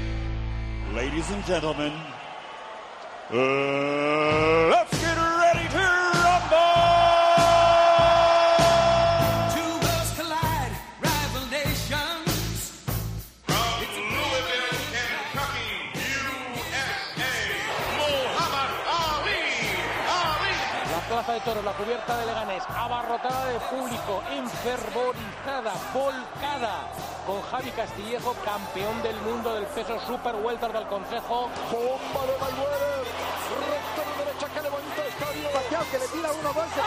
[SPEAKER 19] Ladies and gentlemen, let's get ready to rumble!
[SPEAKER 20] Plaza de Toros, la cubierta de Leganés, abarrotada de público, enfervorizada, volcada, con Javi Castillejo, campeón del mundo del peso super welter del Consejo.
[SPEAKER 19] ¡Bomba de Mayweather! ¡Recta de derecha que levanta el estadio! ¡Pacquiao que le tira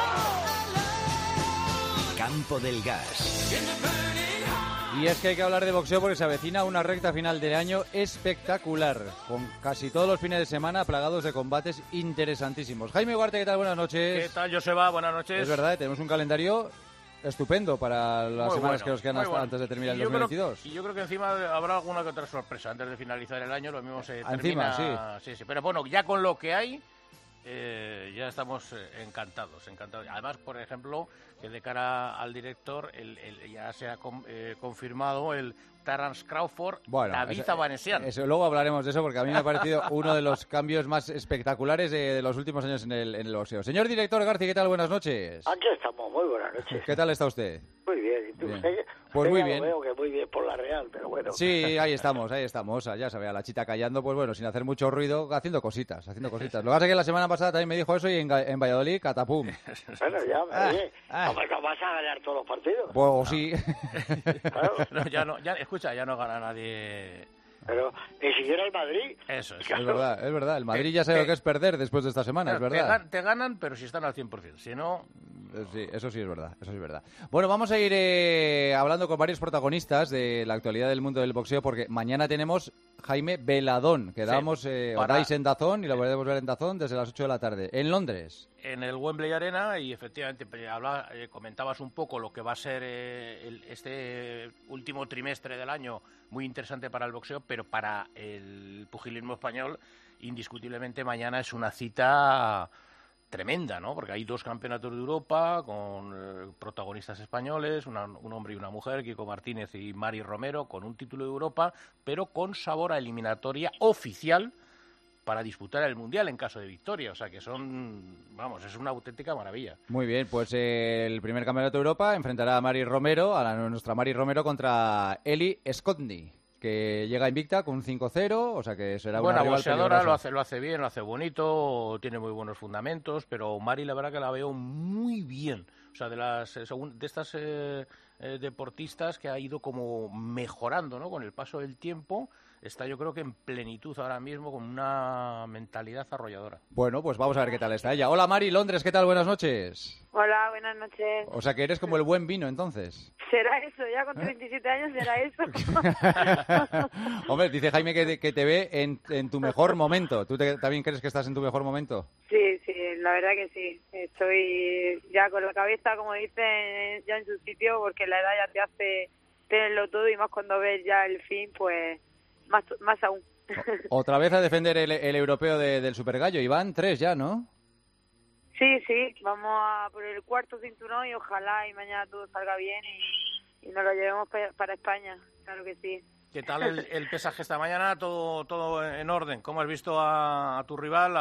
[SPEAKER 19] 1-2!
[SPEAKER 1] Campo del Gas.
[SPEAKER 4] Y es que hay que hablar de boxeo porque se avecina una recta final del año espectacular, con casi todos los fines de semana plagados de combates interesantísimos. Jaime Ugarte, ¿qué tal? Buenas noches.
[SPEAKER 21] ¿Qué tal, Joseba? Buenas noches.
[SPEAKER 4] Es verdad, tenemos un calendario estupendo para las semanas que nos quedan hasta antes de terminar el 2022.
[SPEAKER 21] Y yo creo que encima habrá alguna que otra sorpresa antes de finalizar el año. Lo mismo se termina...
[SPEAKER 4] Encima, sí.
[SPEAKER 21] Sí, pero bueno, ya con lo que hay... ya estamos encantados. Además, por ejemplo, que de cara al director ya se ha confirmado el Terence Crawford, David Avanesyan.
[SPEAKER 4] Luego hablaremos de eso porque a mí me ha parecido uno de los cambios más espectaculares de los últimos años en el boxeo. Señor director García, ¿qué tal? Buenas noches.
[SPEAKER 3] Aquí estamos, muy buenas noches.
[SPEAKER 4] ¿Qué tal está usted?
[SPEAKER 3] Muy bien, ¿y tú?
[SPEAKER 4] Bien. Pues muy bien.
[SPEAKER 3] Veo que muy bien por la Real, pero bueno.
[SPEAKER 4] Sí, ahí estamos. Ya se ve a la chita callando, pues bueno, sin hacer mucho ruido, haciendo cositas. Lo que pasa es que la semana pasada también me dijo eso y en Valladolid, catapum.
[SPEAKER 3] Bueno, ya, hombre, no vas a ganar todos los partidos.
[SPEAKER 4] Pues sí.
[SPEAKER 3] Claro.
[SPEAKER 21] Escucha, ya no gana nadie.
[SPEAKER 3] Pero ni siquiera el Madrid.
[SPEAKER 21] Eso es.
[SPEAKER 4] Claro. Es verdad. El Madrid ya sabe lo que es perder después de esta semana, es verdad.
[SPEAKER 21] Te ganan, pero si están al 100%. Si no...
[SPEAKER 4] Sí, eso sí es verdad. Bueno, vamos a ir hablando con varios protagonistas de la actualidad del mundo del boxeo, porque mañana tenemos Jaime Veladón, que damos dais en DAZN y lo podemos ver en DAZN desde las 8 de la tarde, en Londres.
[SPEAKER 21] En el Wembley Arena, y efectivamente comentabas un poco lo que va a ser este último trimestre del año, muy interesante para el boxeo, pero para el pugilismo español, indiscutiblemente mañana es una cita tremenda, ¿no? Porque hay 2 campeonatos de Europa con protagonistas españoles, un hombre y una mujer, Kiko Martínez y Mari Romero, con un título de Europa, pero con sabor a eliminatoria oficial para disputar el Mundial en caso de victoria. O sea que es una auténtica maravilla.
[SPEAKER 4] Muy bien, pues el primer campeonato de Europa enfrentará a Mari Romero, nuestra Mari Romero contra Eli Skotny, que llega invicta con un 5-0, o sea que será una rival
[SPEAKER 21] boxeadora, lo hace bien, lo hace bonito, tiene muy buenos fundamentos, pero Mari la verdad que la veo muy bien. O sea, de estas deportistas que ha ido como mejorando, ¿no? Con el paso del tiempo, está yo creo que en plenitud ahora mismo con una mentalidad arrolladora.
[SPEAKER 4] Bueno, pues vamos a ver qué tal está ella. Hola Mari, Londres, ¿qué tal? Buenas noches.
[SPEAKER 22] Hola, buenas noches.
[SPEAKER 4] O sea que eres como el buen vino, entonces.
[SPEAKER 22] ¿Será eso? Ya con 37 años será eso.
[SPEAKER 4] Hombre, dice Jaime que te ve en tu mejor momento. ¿Tú también crees que estás en tu mejor momento?
[SPEAKER 22] Sí, la verdad que sí. Estoy ya con la cabeza, como dicen, ya en su sitio, porque la edad ya te hace tenerlo todo y más cuando ves ya el fin, pues más aún.
[SPEAKER 4] Otra vez a defender el europeo del Super Gallo. Y van 3 ya, ¿no?
[SPEAKER 22] Sí, vamos a por el 4º cinturón y ojalá y mañana todo salga bien y nos lo llevemos para España, claro que sí.
[SPEAKER 21] ¿Qué tal el pesaje esta mañana? ¿Todo en orden? ¿Cómo has visto a tu rival?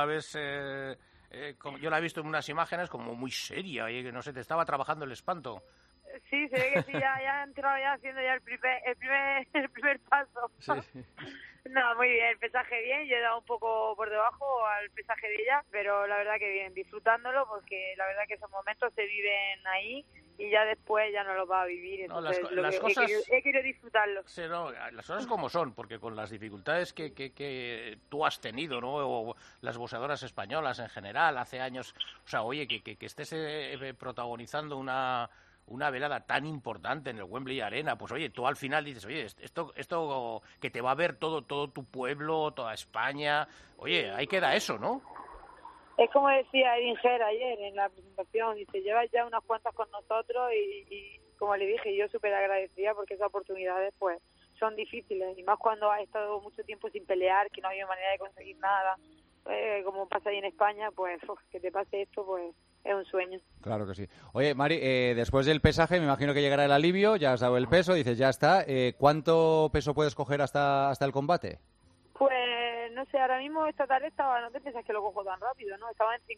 [SPEAKER 21] Yo la he visto en unas imágenes como muy seria y que no sé, te estaba trabajando el espanto.
[SPEAKER 22] Sí, se ve que sí, ya ha entrado ya haciendo ya el primer paso. Sí. No, muy bien, el pesaje bien, yo he dado un poco por debajo al pesaje de ella, pero la verdad que bien, disfrutándolo, porque la verdad que esos momentos se viven ahí y ya después ya no los va a vivir, entonces he querido disfrutarlo.
[SPEAKER 21] Sí, no, las cosas como son, porque con las dificultades que tú has tenido, ¿no? O las boxeadoras españolas en general, hace años, o sea, oye, que estés protagonizando una velada tan importante en el Wembley Arena, pues oye, tú al final dices, oye, esto que te va a ver todo tu pueblo, toda España, oye, ahí queda eso, ¿no?
[SPEAKER 22] Es como decía Edinger ayer en la presentación, dice, llevas ya unas cuantas con nosotros y como le dije, yo súper agradecida porque esas oportunidades pues son difíciles, y más cuando has estado mucho tiempo sin pelear, que no había manera de conseguir nada, como pasa ahí en España, pues que te pase esto, pues es un sueño.
[SPEAKER 4] Claro que sí. Oye, Mari, después del pesaje, me imagino que llegará el alivio, ya has dado el peso, dices, ya está. ¿Cuánto peso puedes coger hasta el combate?
[SPEAKER 22] Pues, no sé, ahora mismo esta tarde estaba, no te piensas que lo cojo tan rápido, ¿no? Estaba en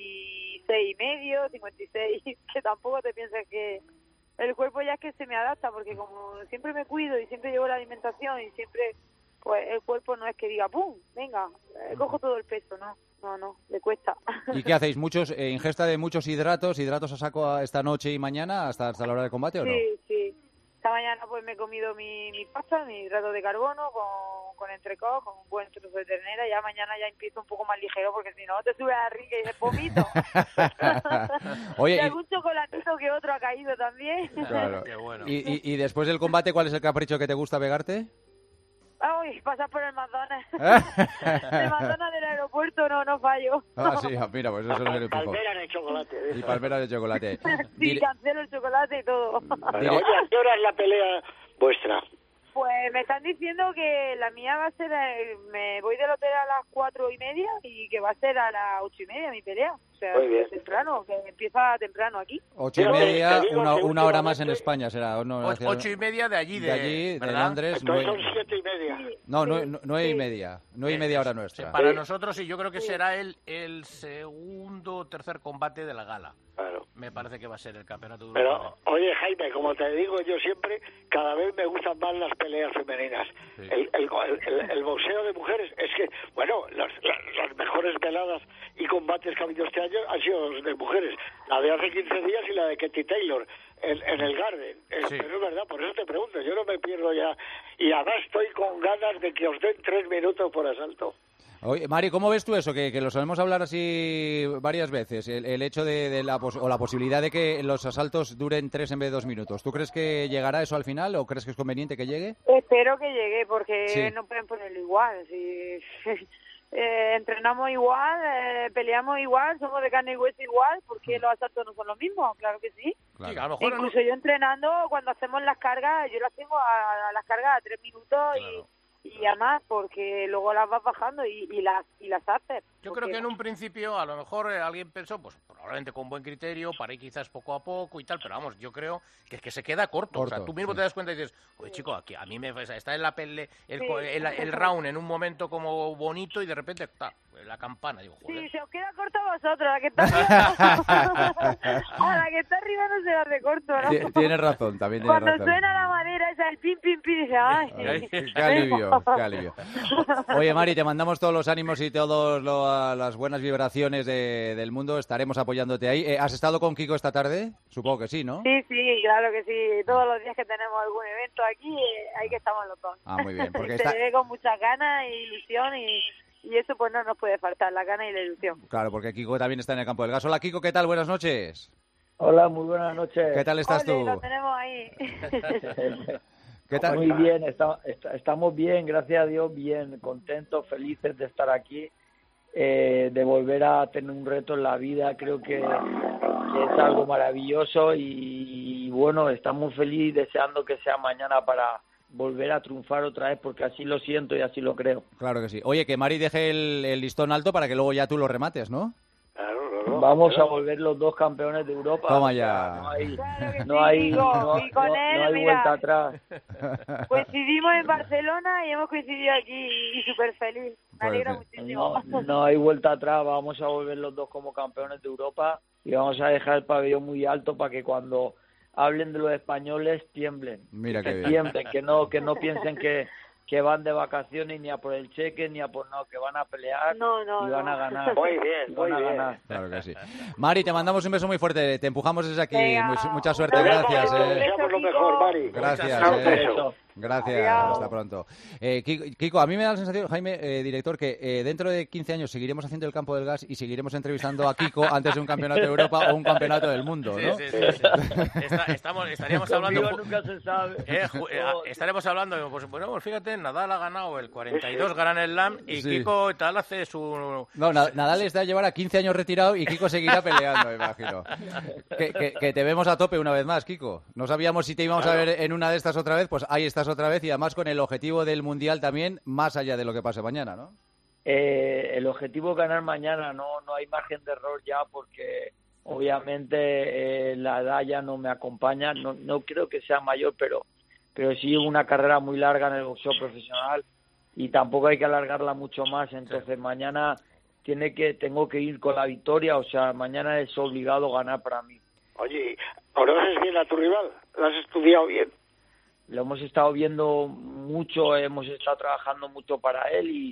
[SPEAKER 22] 56,5, 56, que tampoco te piensas que el cuerpo ya es que se me adapta, porque como siempre me cuido y siempre llevo la alimentación y siempre, pues el cuerpo no es que diga, ¡pum!, venga, cojo todo el peso, ¿no? No, le cuesta.
[SPEAKER 4] ¿Y qué hacéis? ¿Ingesta de muchos hidratos a saco esta noche y mañana hasta la hora de combate o no?
[SPEAKER 22] Sí. Esta mañana pues me he comido mi pasta, mi hidrato de carbono con entrecot, con un buen trozo de ternera, y ya mañana ya empiezo un poco más ligero porque si no te sube a la rica y dices, vomito.
[SPEAKER 4] Oye,
[SPEAKER 22] y algún chocolatito que otro ha caído también.
[SPEAKER 4] Claro. Qué bueno. ¿Y después del combate cuál es el capricho que te gusta pegarte?
[SPEAKER 22] Ay, pasar por el McDonald's. El McDonald's del aeropuerto no fallo.
[SPEAKER 4] Sí, mira, pues eso es el fijo.
[SPEAKER 3] Palmera de chocolate.
[SPEAKER 4] Y palmera de chocolate.
[SPEAKER 22] Sí, cancelo el chocolate y todo.
[SPEAKER 3] Oye, ¿a qué hora es la pelea vuestra?
[SPEAKER 22] Pues me están diciendo que la mía va a ser, me voy del hotel a las 4:30 y que va a ser a las 8:30 mi pelea. O sea, temprano, que empieza temprano aquí.
[SPEAKER 4] 8:30, una hora más en España será. No,
[SPEAKER 21] 8:30 de allí,
[SPEAKER 4] de Londres.
[SPEAKER 3] Entonces son 7:30.
[SPEAKER 4] No, 9:30. 9:30 hora nuestra.
[SPEAKER 21] Sí, para nosotros, sí, yo creo que será el segundo o tercer combate de la gala.
[SPEAKER 3] Claro.
[SPEAKER 21] Me parece que va a ser el campeonato.
[SPEAKER 3] Pero, oye, Jaime, como te digo yo siempre, cada vez me gustan más las peleas femeninas. Sí. El boxeo de mujeres, es que, bueno, las mejores veladas y combates que ha habido este año han sido de mujeres. La de hace 15 días y la de Katie Taylor en el Garden. Sí. Pero es verdad, por eso te pregunto, yo no me pierdo ya. Y además estoy con ganas de que os den 3 minutos por asalto.
[SPEAKER 4] Oye, Mari, ¿cómo ves tú eso? Que lo solemos hablar así varias veces, el hecho de la posibilidad de que los asaltos duren 3 en vez de 2 minutos. ¿Tú crees que llegará eso al final o crees que es conveniente que llegue?
[SPEAKER 22] Espero que llegue porque no pueden ponerlo igual. Si entrenamos igual, peleamos igual, somos de carne y hueso igual, porque los asaltos no son los mismos, claro que sí.
[SPEAKER 21] Claro. Sí, a lo mejor
[SPEAKER 22] incluso yo entrenando, cuando hacemos las cargas, yo las tengo a las cargas a 3 minutos claro. y además porque luego las vas bajando y las haces.
[SPEAKER 21] Yo creo que en un principio a lo mejor alguien pensó, pues probablemente con buen criterio, para ir quizás poco a poco y tal, pero vamos, yo creo que se queda corto. O sea, tú mismo te das cuenta y dices, oye chico, aquí a mí está en la pele el round en un momento como bonito y de repente está la campana, digo, joder.
[SPEAKER 22] Sí, se os queda corto a vosotros, la que está arriba. A la que está arriba no se la hace corto, ¿no?
[SPEAKER 4] Tienes razón, también tienes razón.
[SPEAKER 22] Cuando suena la madera esa, el pim, pim, pim, dice, ay.
[SPEAKER 4] Qué alivio. Oye, Mari, te mandamos todos los ánimos y todas las buenas vibraciones del mundo. Estaremos apoyándote ahí. ¿Has estado con Kiko esta tarde? Supongo que sí, ¿no?
[SPEAKER 22] Sí, claro que sí. Todos los días que tenemos algún evento aquí, ahí que estamos los dos.
[SPEAKER 4] Ah, muy bien. Porque
[SPEAKER 22] se ve con muchas ganas e ilusión y eso pues no nos puede faltar, la gana y la ilusión.
[SPEAKER 4] Claro, porque Kiko también está en el campo del gas. Hola, Kiko, ¿qué tal? Buenas noches.
[SPEAKER 5] Hola, muy buenas noches.
[SPEAKER 4] ¿Qué tal estás tú?
[SPEAKER 22] Lo tenemos ahí.
[SPEAKER 4] ¿Qué tal?
[SPEAKER 5] Muy bien, estamos bien, gracias a Dios, bien, contentos, felices de estar aquí, de volver a tener un reto en la vida. Creo que es algo maravilloso y bueno, estamos felices deseando que sea mañana para volver a triunfar otra vez, porque así lo siento y así lo creo.
[SPEAKER 4] Claro que sí. Oye, que Mari deje el listón alto para que luego ya tú lo remates, ¿no?
[SPEAKER 5] Vamos a volver los dos campeones de Europa.
[SPEAKER 4] Toma ya.
[SPEAKER 5] No hay vuelta atrás.
[SPEAKER 22] Coincidimos en Barcelona y hemos coincidido aquí y súper feliz. Me alegro muchísimo.
[SPEAKER 5] No hay vuelta atrás. Vamos a volver los dos como campeones de Europa y vamos a dejar el pabellón muy alto para que cuando hablen de los españoles tiemblen.
[SPEAKER 4] Mira que
[SPEAKER 5] tiemblen, que no piensen que van de vacaciones ni a por el cheque ni a por que van a pelear y van a ganar.
[SPEAKER 3] Muy bien.
[SPEAKER 4] Claro que sí. Mari, te mandamos un beso muy fuerte, te empujamos desde aquí. Mucha suerte,
[SPEAKER 3] gracias. Deseamos lo mejor, Mari.
[SPEAKER 4] Gracias. Gracias, hasta pronto. Kiko, a mí me da la sensación, Jaime, director, que dentro de 15 años seguiremos haciendo el campo del gas y seguiremos entrevistando a Kiko antes de un campeonato de Europa o un campeonato del mundo, ¿no?
[SPEAKER 21] Sí. Estaríamos hablando...
[SPEAKER 5] Nunca se sabe.
[SPEAKER 21] Estaremos hablando, pues bueno, fíjate, Nadal ha ganado el 42 Grand Slam y Kiko tal hace su...
[SPEAKER 4] No, Nadal está a llevar a 15 años retirado y Kiko seguirá peleando, me imagino. Que te vemos a tope una vez más, Kiko. No sabíamos si te íbamos a ver en una de estas otra vez, pues ahí estás otra vez y además con el objetivo del Mundial también, más allá de lo que pase mañana, ¿no?
[SPEAKER 5] El objetivo es ganar mañana, no hay margen de error ya porque obviamente la edad ya no me acompaña, no creo que sea mayor, pero sí una carrera muy larga en el boxeo profesional y tampoco hay que alargarla mucho más, entonces mañana tengo que ir con la victoria, o sea, mañana es obligado ganar para mí.
[SPEAKER 3] Oye, ¿conoces bien a tu rival? ¿Lo has estudiado bien?
[SPEAKER 5] Lo hemos estado viendo mucho, hemos estado trabajando mucho para él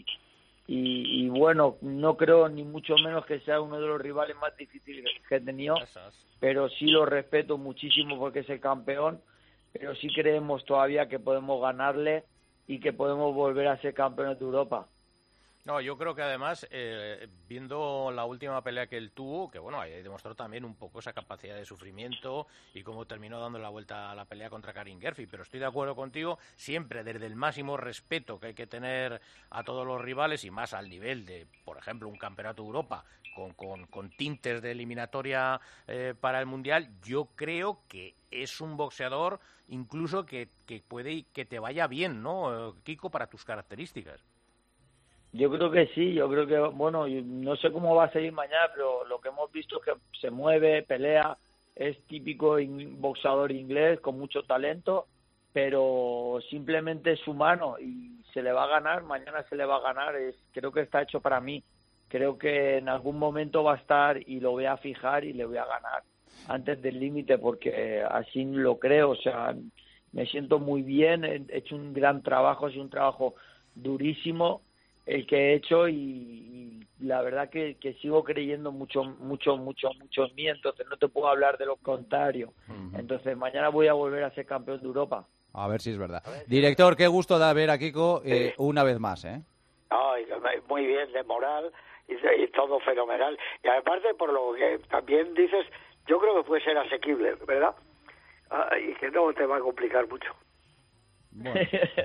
[SPEAKER 5] y bueno, no creo ni mucho menos que sea uno de los rivales más difíciles que he tenido, pero sí lo respeto muchísimo porque es el campeón, pero sí creemos todavía que podemos ganarle y que podemos volver a ser campeones de Europa.
[SPEAKER 21] No, yo creo que además, viendo la última pelea que él tuvo, que bueno, ahí demostró también un poco esa capacidad de sufrimiento y cómo terminó dando la vuelta a la pelea contra Karim Gerfi, pero estoy de acuerdo contigo, siempre desde el máximo respeto que hay que tener a todos los rivales y más al nivel de, por ejemplo, un campeonato de Europa con tintes de eliminatoria para el Mundial, yo creo que es un boxeador incluso que puede que te vaya bien, ¿no, Kiko, para tus características?
[SPEAKER 5] Yo creo que sí, yo creo que, bueno, no sé cómo va a seguir mañana, pero lo que hemos visto es que se mueve, pelea, es típico boxeador inglés con mucho talento, pero simplemente es humano y se le va a ganar, mañana se le va a ganar, creo que está hecho para mí, creo que en algún momento va a estar y lo voy a fijar y le voy a ganar antes del límite porque así lo creo, o sea, me siento muy bien, he hecho un gran trabajo, ha sido un trabajo durísimo el que he hecho y la verdad que sigo creyendo mucho en mí, entonces no te puedo hablar de lo contrario. Entonces mañana voy a volver a ser campeón de Europa.
[SPEAKER 4] A ver si es verdad. Director, qué gusto da ver a Kiko una vez más, ¿eh?
[SPEAKER 3] Ay, muy bien, de moral y todo fenomenal. Y aparte, por lo que también dices, yo creo que puede ser asequible, ¿verdad? Y que no te va a complicar mucho.
[SPEAKER 5] Bueno.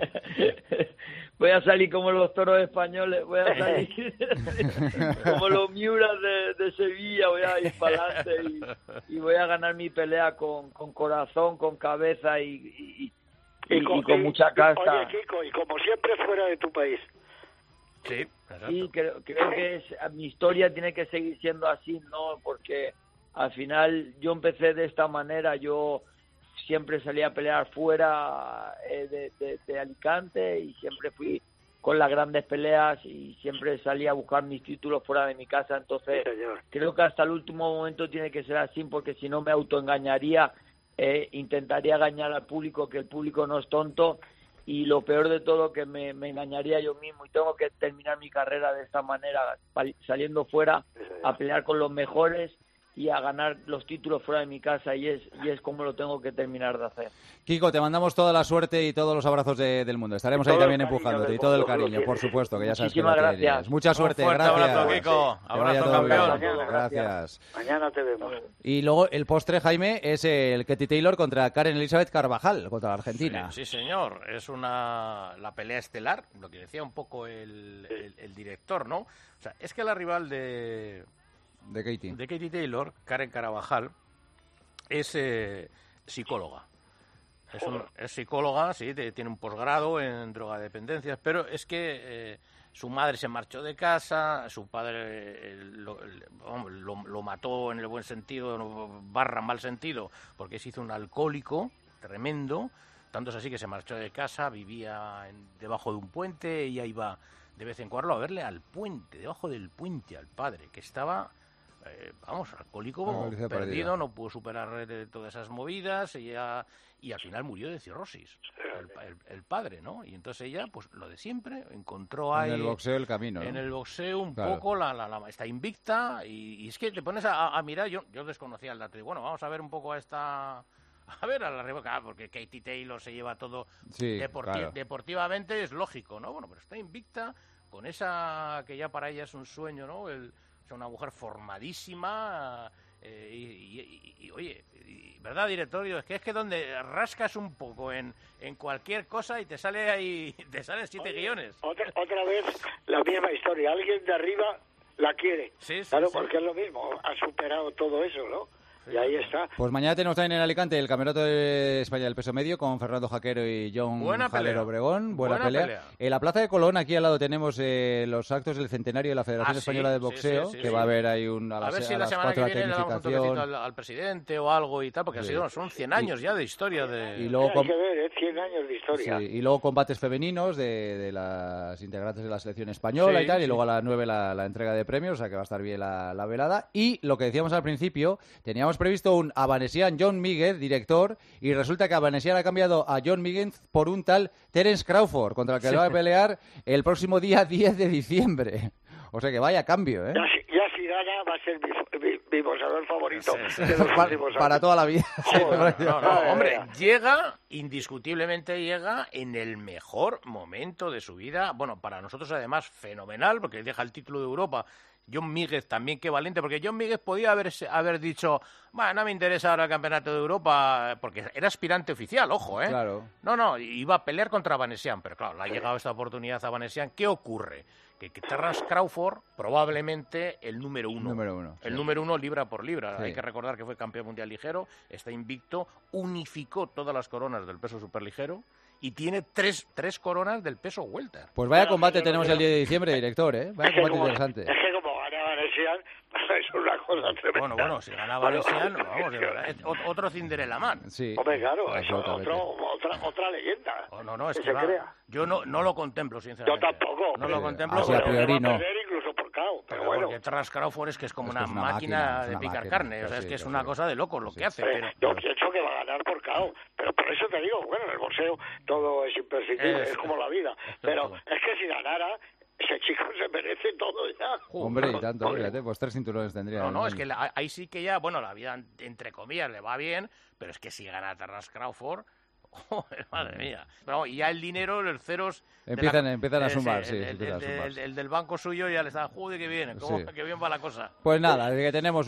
[SPEAKER 5] Voy a salir como los toros españoles, voy a salir como los Miuras de Sevilla, voy a ir para adelante y voy a ganar mi pelea con corazón, con cabeza y con mucha casta.
[SPEAKER 3] Oye, Kiko, y como siempre fuera de tu país.
[SPEAKER 21] Sí, exacto.
[SPEAKER 5] Sí, creo que mi historia tiene que seguir siendo así, ¿no? Porque al final yo empecé de esta manera, yo siempre salí a pelear fuera de Alicante y siempre fui con las grandes peleas y siempre salí a buscar mis títulos fuera de mi casa, entonces creo que hasta el último momento tiene que ser así porque si no me autoengañaría, intentaría engañar al público, que el público no es tonto y lo peor de todo que me engañaría yo mismo y tengo que terminar mi carrera de esta manera, saliendo fuera a pelear con los mejores y a ganar los títulos fuera de mi casa y es como lo tengo que terminar de hacer.
[SPEAKER 4] Kiko, te mandamos toda la suerte y todos los abrazos del mundo. Estaremos ahí también empujándote y todo el cariño, por supuesto, que ya sabes que lo tienes. Mucha suerte, gracias.
[SPEAKER 21] Abrazo, Kiko. Abrazo, campeón.
[SPEAKER 4] Gracias.
[SPEAKER 3] Mañana te vemos.
[SPEAKER 4] Y luego el postre, Jaime, es el Katie Taylor contra Karen Elizabeth Carvajal, contra la Argentina.
[SPEAKER 21] Sí, señor. Es la pelea estelar, lo que decía un poco el director, ¿no? O sea, es que la rival de Katie Taylor, Karen Carvajal, es psicóloga. Es psicóloga, sí, tiene un posgrado en drogadependencias, pero es que su madre se marchó de casa, su padre lo mató en el buen sentido, / mal sentido, porque se hizo un alcohólico tremendo, tanto es así que se marchó de casa, vivía debajo de un puente, ella iba de vez en cuando a verle al puente, debajo del puente al padre, que estaba... alcohólico, perdido, no pudo superar todas esas movidas y al final murió de cirrosis, el padre, ¿no? Y entonces ella, pues lo de siempre, encontró ahí...
[SPEAKER 4] En el boxeo el camino, ¿no?
[SPEAKER 21] En el boxeo un poco, está invicta y es que te pones a mirar, yo desconocía el dato y bueno, vamos a ver un poco a la revoca, porque Katie Taylor se lleva todo deportivamente, es lógico, ¿no? Bueno, pero está invicta con esa que ya para ella es un sueño, ¿no? Una mujer formadísima y oye, ¿verdad, directorio? Es que donde rascas un poco en cualquier cosa y te salen 7 guiones.
[SPEAKER 3] Otra vez la misma historia, alguien de arriba la quiere, porque es lo mismo, ha superado todo eso, ¿no? Y ahí está.
[SPEAKER 4] Pues mañana tenemos también en Alicante el Campeonato de España del peso medio con Fernando Jaquero y John Jaler Obregón. Buena pelea. En la Plaza de Colón, aquí al lado, tenemos los actos del centenario de la Federación Española de Boxeo, que va a haber ahí
[SPEAKER 21] a ver si la semana que viene le damos un toquecito al presidente o algo y tal, porque son 100 años ya de historia.
[SPEAKER 4] Y luego
[SPEAKER 3] hay que ver, 100 años de historia.
[SPEAKER 4] Sí, y luego combates femeninos de las integrantes de la selección española y tal, y luego a las 9 la entrega de premios, o sea que va a estar bien la velada. Y lo que decíamos al principio, teníamos previsto un Avanesian John Míguez, director, y resulta que Avanesian ha cambiado a John Míguez por un tal Terence Crawford, contra el que va a pelear el próximo día 10 de diciembre. O sea que vaya cambio, ¿eh?
[SPEAKER 3] Ya si gana va a ser mi boxeador favorito de los últimos años.
[SPEAKER 4] Para toda la vida.
[SPEAKER 21] Hombre, indiscutiblemente llega en el mejor momento de su vida. Bueno, para nosotros además fenomenal, porque deja el título de Europa. John Míguez también, qué valiente, porque John Míguez podía haber dicho, bueno, no me interesa ahora el campeonato de Europa, porque era aspirante oficial, ojo, ¿eh?
[SPEAKER 4] Claro.
[SPEAKER 21] No, iba a pelear contra Vanessian, pero claro, le ha llegado esta oportunidad a Vanessian. ¿Qué ocurre? Que Terrence Crawford, probablemente el número uno. El número uno libra por libra. Sí. Hay que recordar que fue campeón mundial ligero, está invicto, unificó todas las coronas del peso superligero y tiene tres coronas del peso welter.
[SPEAKER 4] Pues vaya combate tenemos el 10 de diciembre, director, ¿eh? Vaya combate interesante.
[SPEAKER 3] Es que como gana Vanessian, es una cosa tremenda.
[SPEAKER 21] Bueno, si gana Vanessian, vamos, de verdad, es otro Cinderella Man.
[SPEAKER 4] Sí.
[SPEAKER 3] Hombre, claro, es otra leyenda.
[SPEAKER 21] No, es que yo no lo contemplo, sinceramente.
[SPEAKER 3] Yo tampoco.
[SPEAKER 21] No lo contemplo.
[SPEAKER 4] A priori no.
[SPEAKER 3] Incluso por KO, pero bueno.
[SPEAKER 21] Porque Terrence Crawford es que es como una máquina de picar carne, o sea, es que es una cosa de locos lo que hace.
[SPEAKER 3] Yo pienso que va a ganar por KO, pero por eso te digo, bueno, en el boxeo todo es imprescindible, es como la vida. Pero es que si ganara, ese chico se merece todo ya.
[SPEAKER 4] Hombre, y tanto, fíjate, pues 3 cinturones tendría.
[SPEAKER 21] No, es que ahí sí que ya, bueno, la vida, entre comillas, le va bien, pero es que si gana Terrence Crawford... madre mía. Pero y ya el dinero, los ceros...
[SPEAKER 4] Empiezan a sumar,
[SPEAKER 21] el del banco suyo ya le está, joder, que bien, que bien va la cosa.
[SPEAKER 4] Pues nada, que tenemos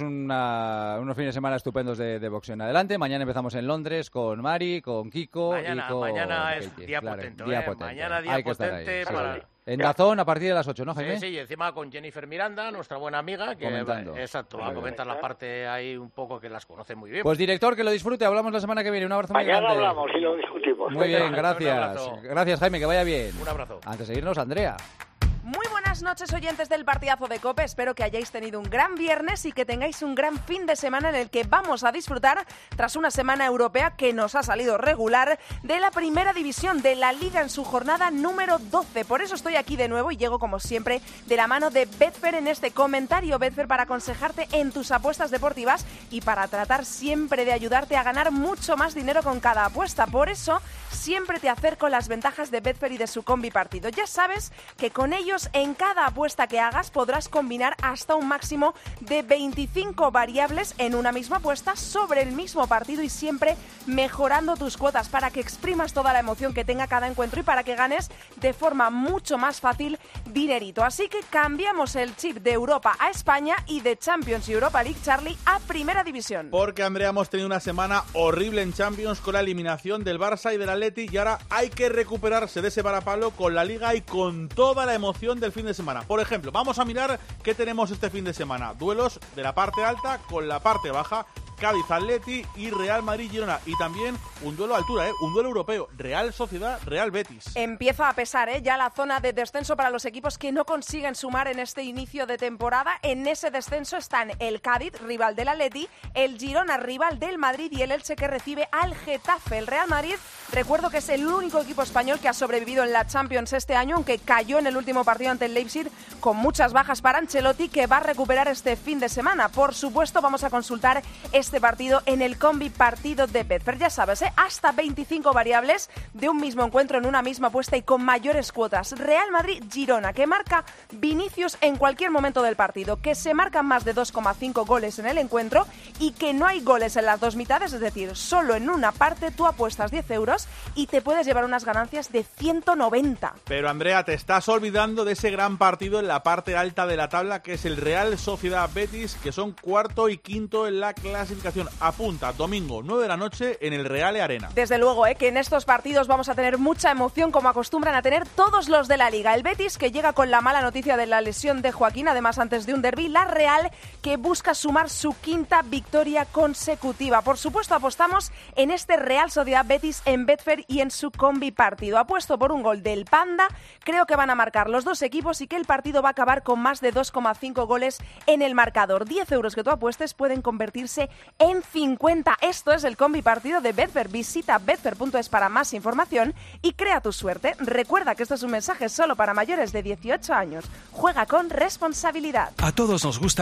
[SPEAKER 4] unos fines de semana estupendos de boxeo en adelante. Mañana empezamos en Londres con Mari, con Kiko y con...
[SPEAKER 21] Mañana es día potente, Mañana día potente para...
[SPEAKER 4] En Dazón a partir de las 8, ¿no, Jaime?
[SPEAKER 21] Sí, y encima con Jennifer Miranda, nuestra buena amiga, que exacto, va a comentar la parte ahí un poco que las conoce muy bien.
[SPEAKER 4] Pues director, que lo disfrute, hablamos la semana que viene. Un abrazo muy grande.
[SPEAKER 3] Mañana hablamos y lo discutimos.
[SPEAKER 4] Muy bien, gracias. Gracias, Jaime, que vaya bien.
[SPEAKER 21] Un abrazo.
[SPEAKER 4] Antes de irnos, Andrea.
[SPEAKER 7] Muy buenas noches, oyentes del partidazo de COPE. Espero que hayáis tenido un gran viernes y que tengáis un gran fin de semana en el que vamos a disfrutar, tras una semana europea que nos ha salido regular, de la primera división de la Liga en su jornada número 12. Por eso estoy aquí de nuevo y llego, como siempre, de la mano de Betfair en este comentario, Betfair, para aconsejarte en tus apuestas deportivas y para tratar siempre de ayudarte a ganar mucho más dinero con cada apuesta. Por eso, siempre te acerco las ventajas de Betfair y de su combi partido. Ya sabes que con ellos, en cada apuesta que hagas podrás combinar hasta un máximo de 25 variables en una misma apuesta sobre el mismo partido y siempre mejorando tus cuotas para que exprimas toda la emoción que tenga cada encuentro y para que ganes de forma mucho más fácil dinerito. Así que cambiamos el chip de Europa a España y de Champions y Europa League, Charlie, a Primera División.
[SPEAKER 9] Porque, Andrea, hemos tenido una semana horrible en Champions con la eliminación del Barça y del Atleti y ahora hay que recuperarse de ese varapalo con la Liga y con toda la emoción del fin de semana. Por ejemplo, vamos a mirar qué tenemos este fin de semana. Duelos de la parte alta con la parte baja. Cádiz Atleti y Real Madrid Girona. Y también un duelo a altura, un duelo europeo. Real Sociedad, Real Betis.
[SPEAKER 7] Empieza a pesar ya la zona de descenso para los equipos que no consiguen sumar en este inicio de temporada. En ese descenso están el Cádiz, rival del Atleti, el Girona, rival del Madrid, y el Elche, que recibe al Getafe. El Real Madrid, recuerdo que es el único equipo español que ha sobrevivido en la Champions este año, aunque cayó en el último partido ante el Leipzig con muchas bajas para Ancelotti, que va a recuperar este fin de semana. Por supuesto, vamos a consultar este partido en el combi partido de Betfair. Ya sabes, hasta 25 variables de un mismo encuentro en una misma apuesta y con mayores cuotas. Real Madrid-Girona, que marca Vinicius en cualquier momento del partido, que se marcan más de 2,5 goles en el encuentro y que no hay goles en las dos mitades, es decir, solo en una parte. Tú apuestas 10 euros y te puedes llevar unas ganancias de 190.
[SPEAKER 9] Pero, Andrea, te estás olvidando de ese gran partido en la parte alta de la tabla, que es el Real Sociedad Betis, que son cuarto y quinto en la clasificación. Apunta, domingo, 9 de la noche en el Reale Arena.
[SPEAKER 7] Desde luego, que en estos partidos vamos a tener mucha emoción, como acostumbran a tener todos los de la Liga. El Betis, que llega con la mala noticia de la lesión de Joaquín, además antes de un derbi. La Real, que busca sumar su quinta victoria consecutiva. Por supuesto, apostamos en este Real Sociedad Betis en Betfair y en su combi partido. Apuesto por un gol del Panda. Creo que van a marcar los dos equipos y que el partido va a acabar con más de 2,5 goles en el marcador. 10 euros que tú apuestes pueden convertirse en 50. Esto es el combi partido de Betfair. Visita betfair.es para más información y crea tu suerte. Recuerda que esto es un mensaje solo para mayores de 18 años. Juega con responsabilidad.
[SPEAKER 23] A todos nos gusta la emoción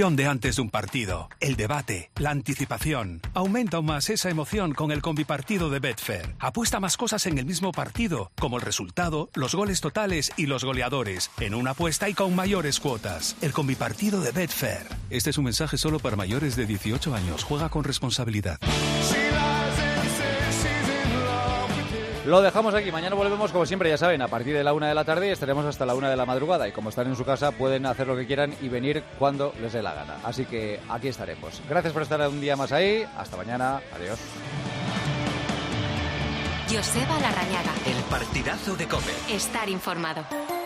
[SPEAKER 6] emoción de antes de un partido, el debate, la anticipación. Aumenta aún más esa emoción con el combipartido de Betfair. Apuesta más cosas en el mismo partido, como el resultado, los goles totales y los goleadores, en una apuesta y con mayores cuotas. El combipartido de Betfair. Este es un mensaje solo para mayores de 18 años. Juega con responsabilidad.
[SPEAKER 4] Lo dejamos aquí, mañana volvemos como siempre, ya saben, a partir de la 1 de la tarde y estaremos hasta la 1 de la madrugada y como están en su casa pueden hacer lo que quieran y venir cuando les dé la gana, así que aquí estaremos. Gracias por estar un día más ahí, hasta mañana, adiós.
[SPEAKER 2] Joseba Larrañaga.
[SPEAKER 16] El partidazo de COPE.
[SPEAKER 2] Estar informado.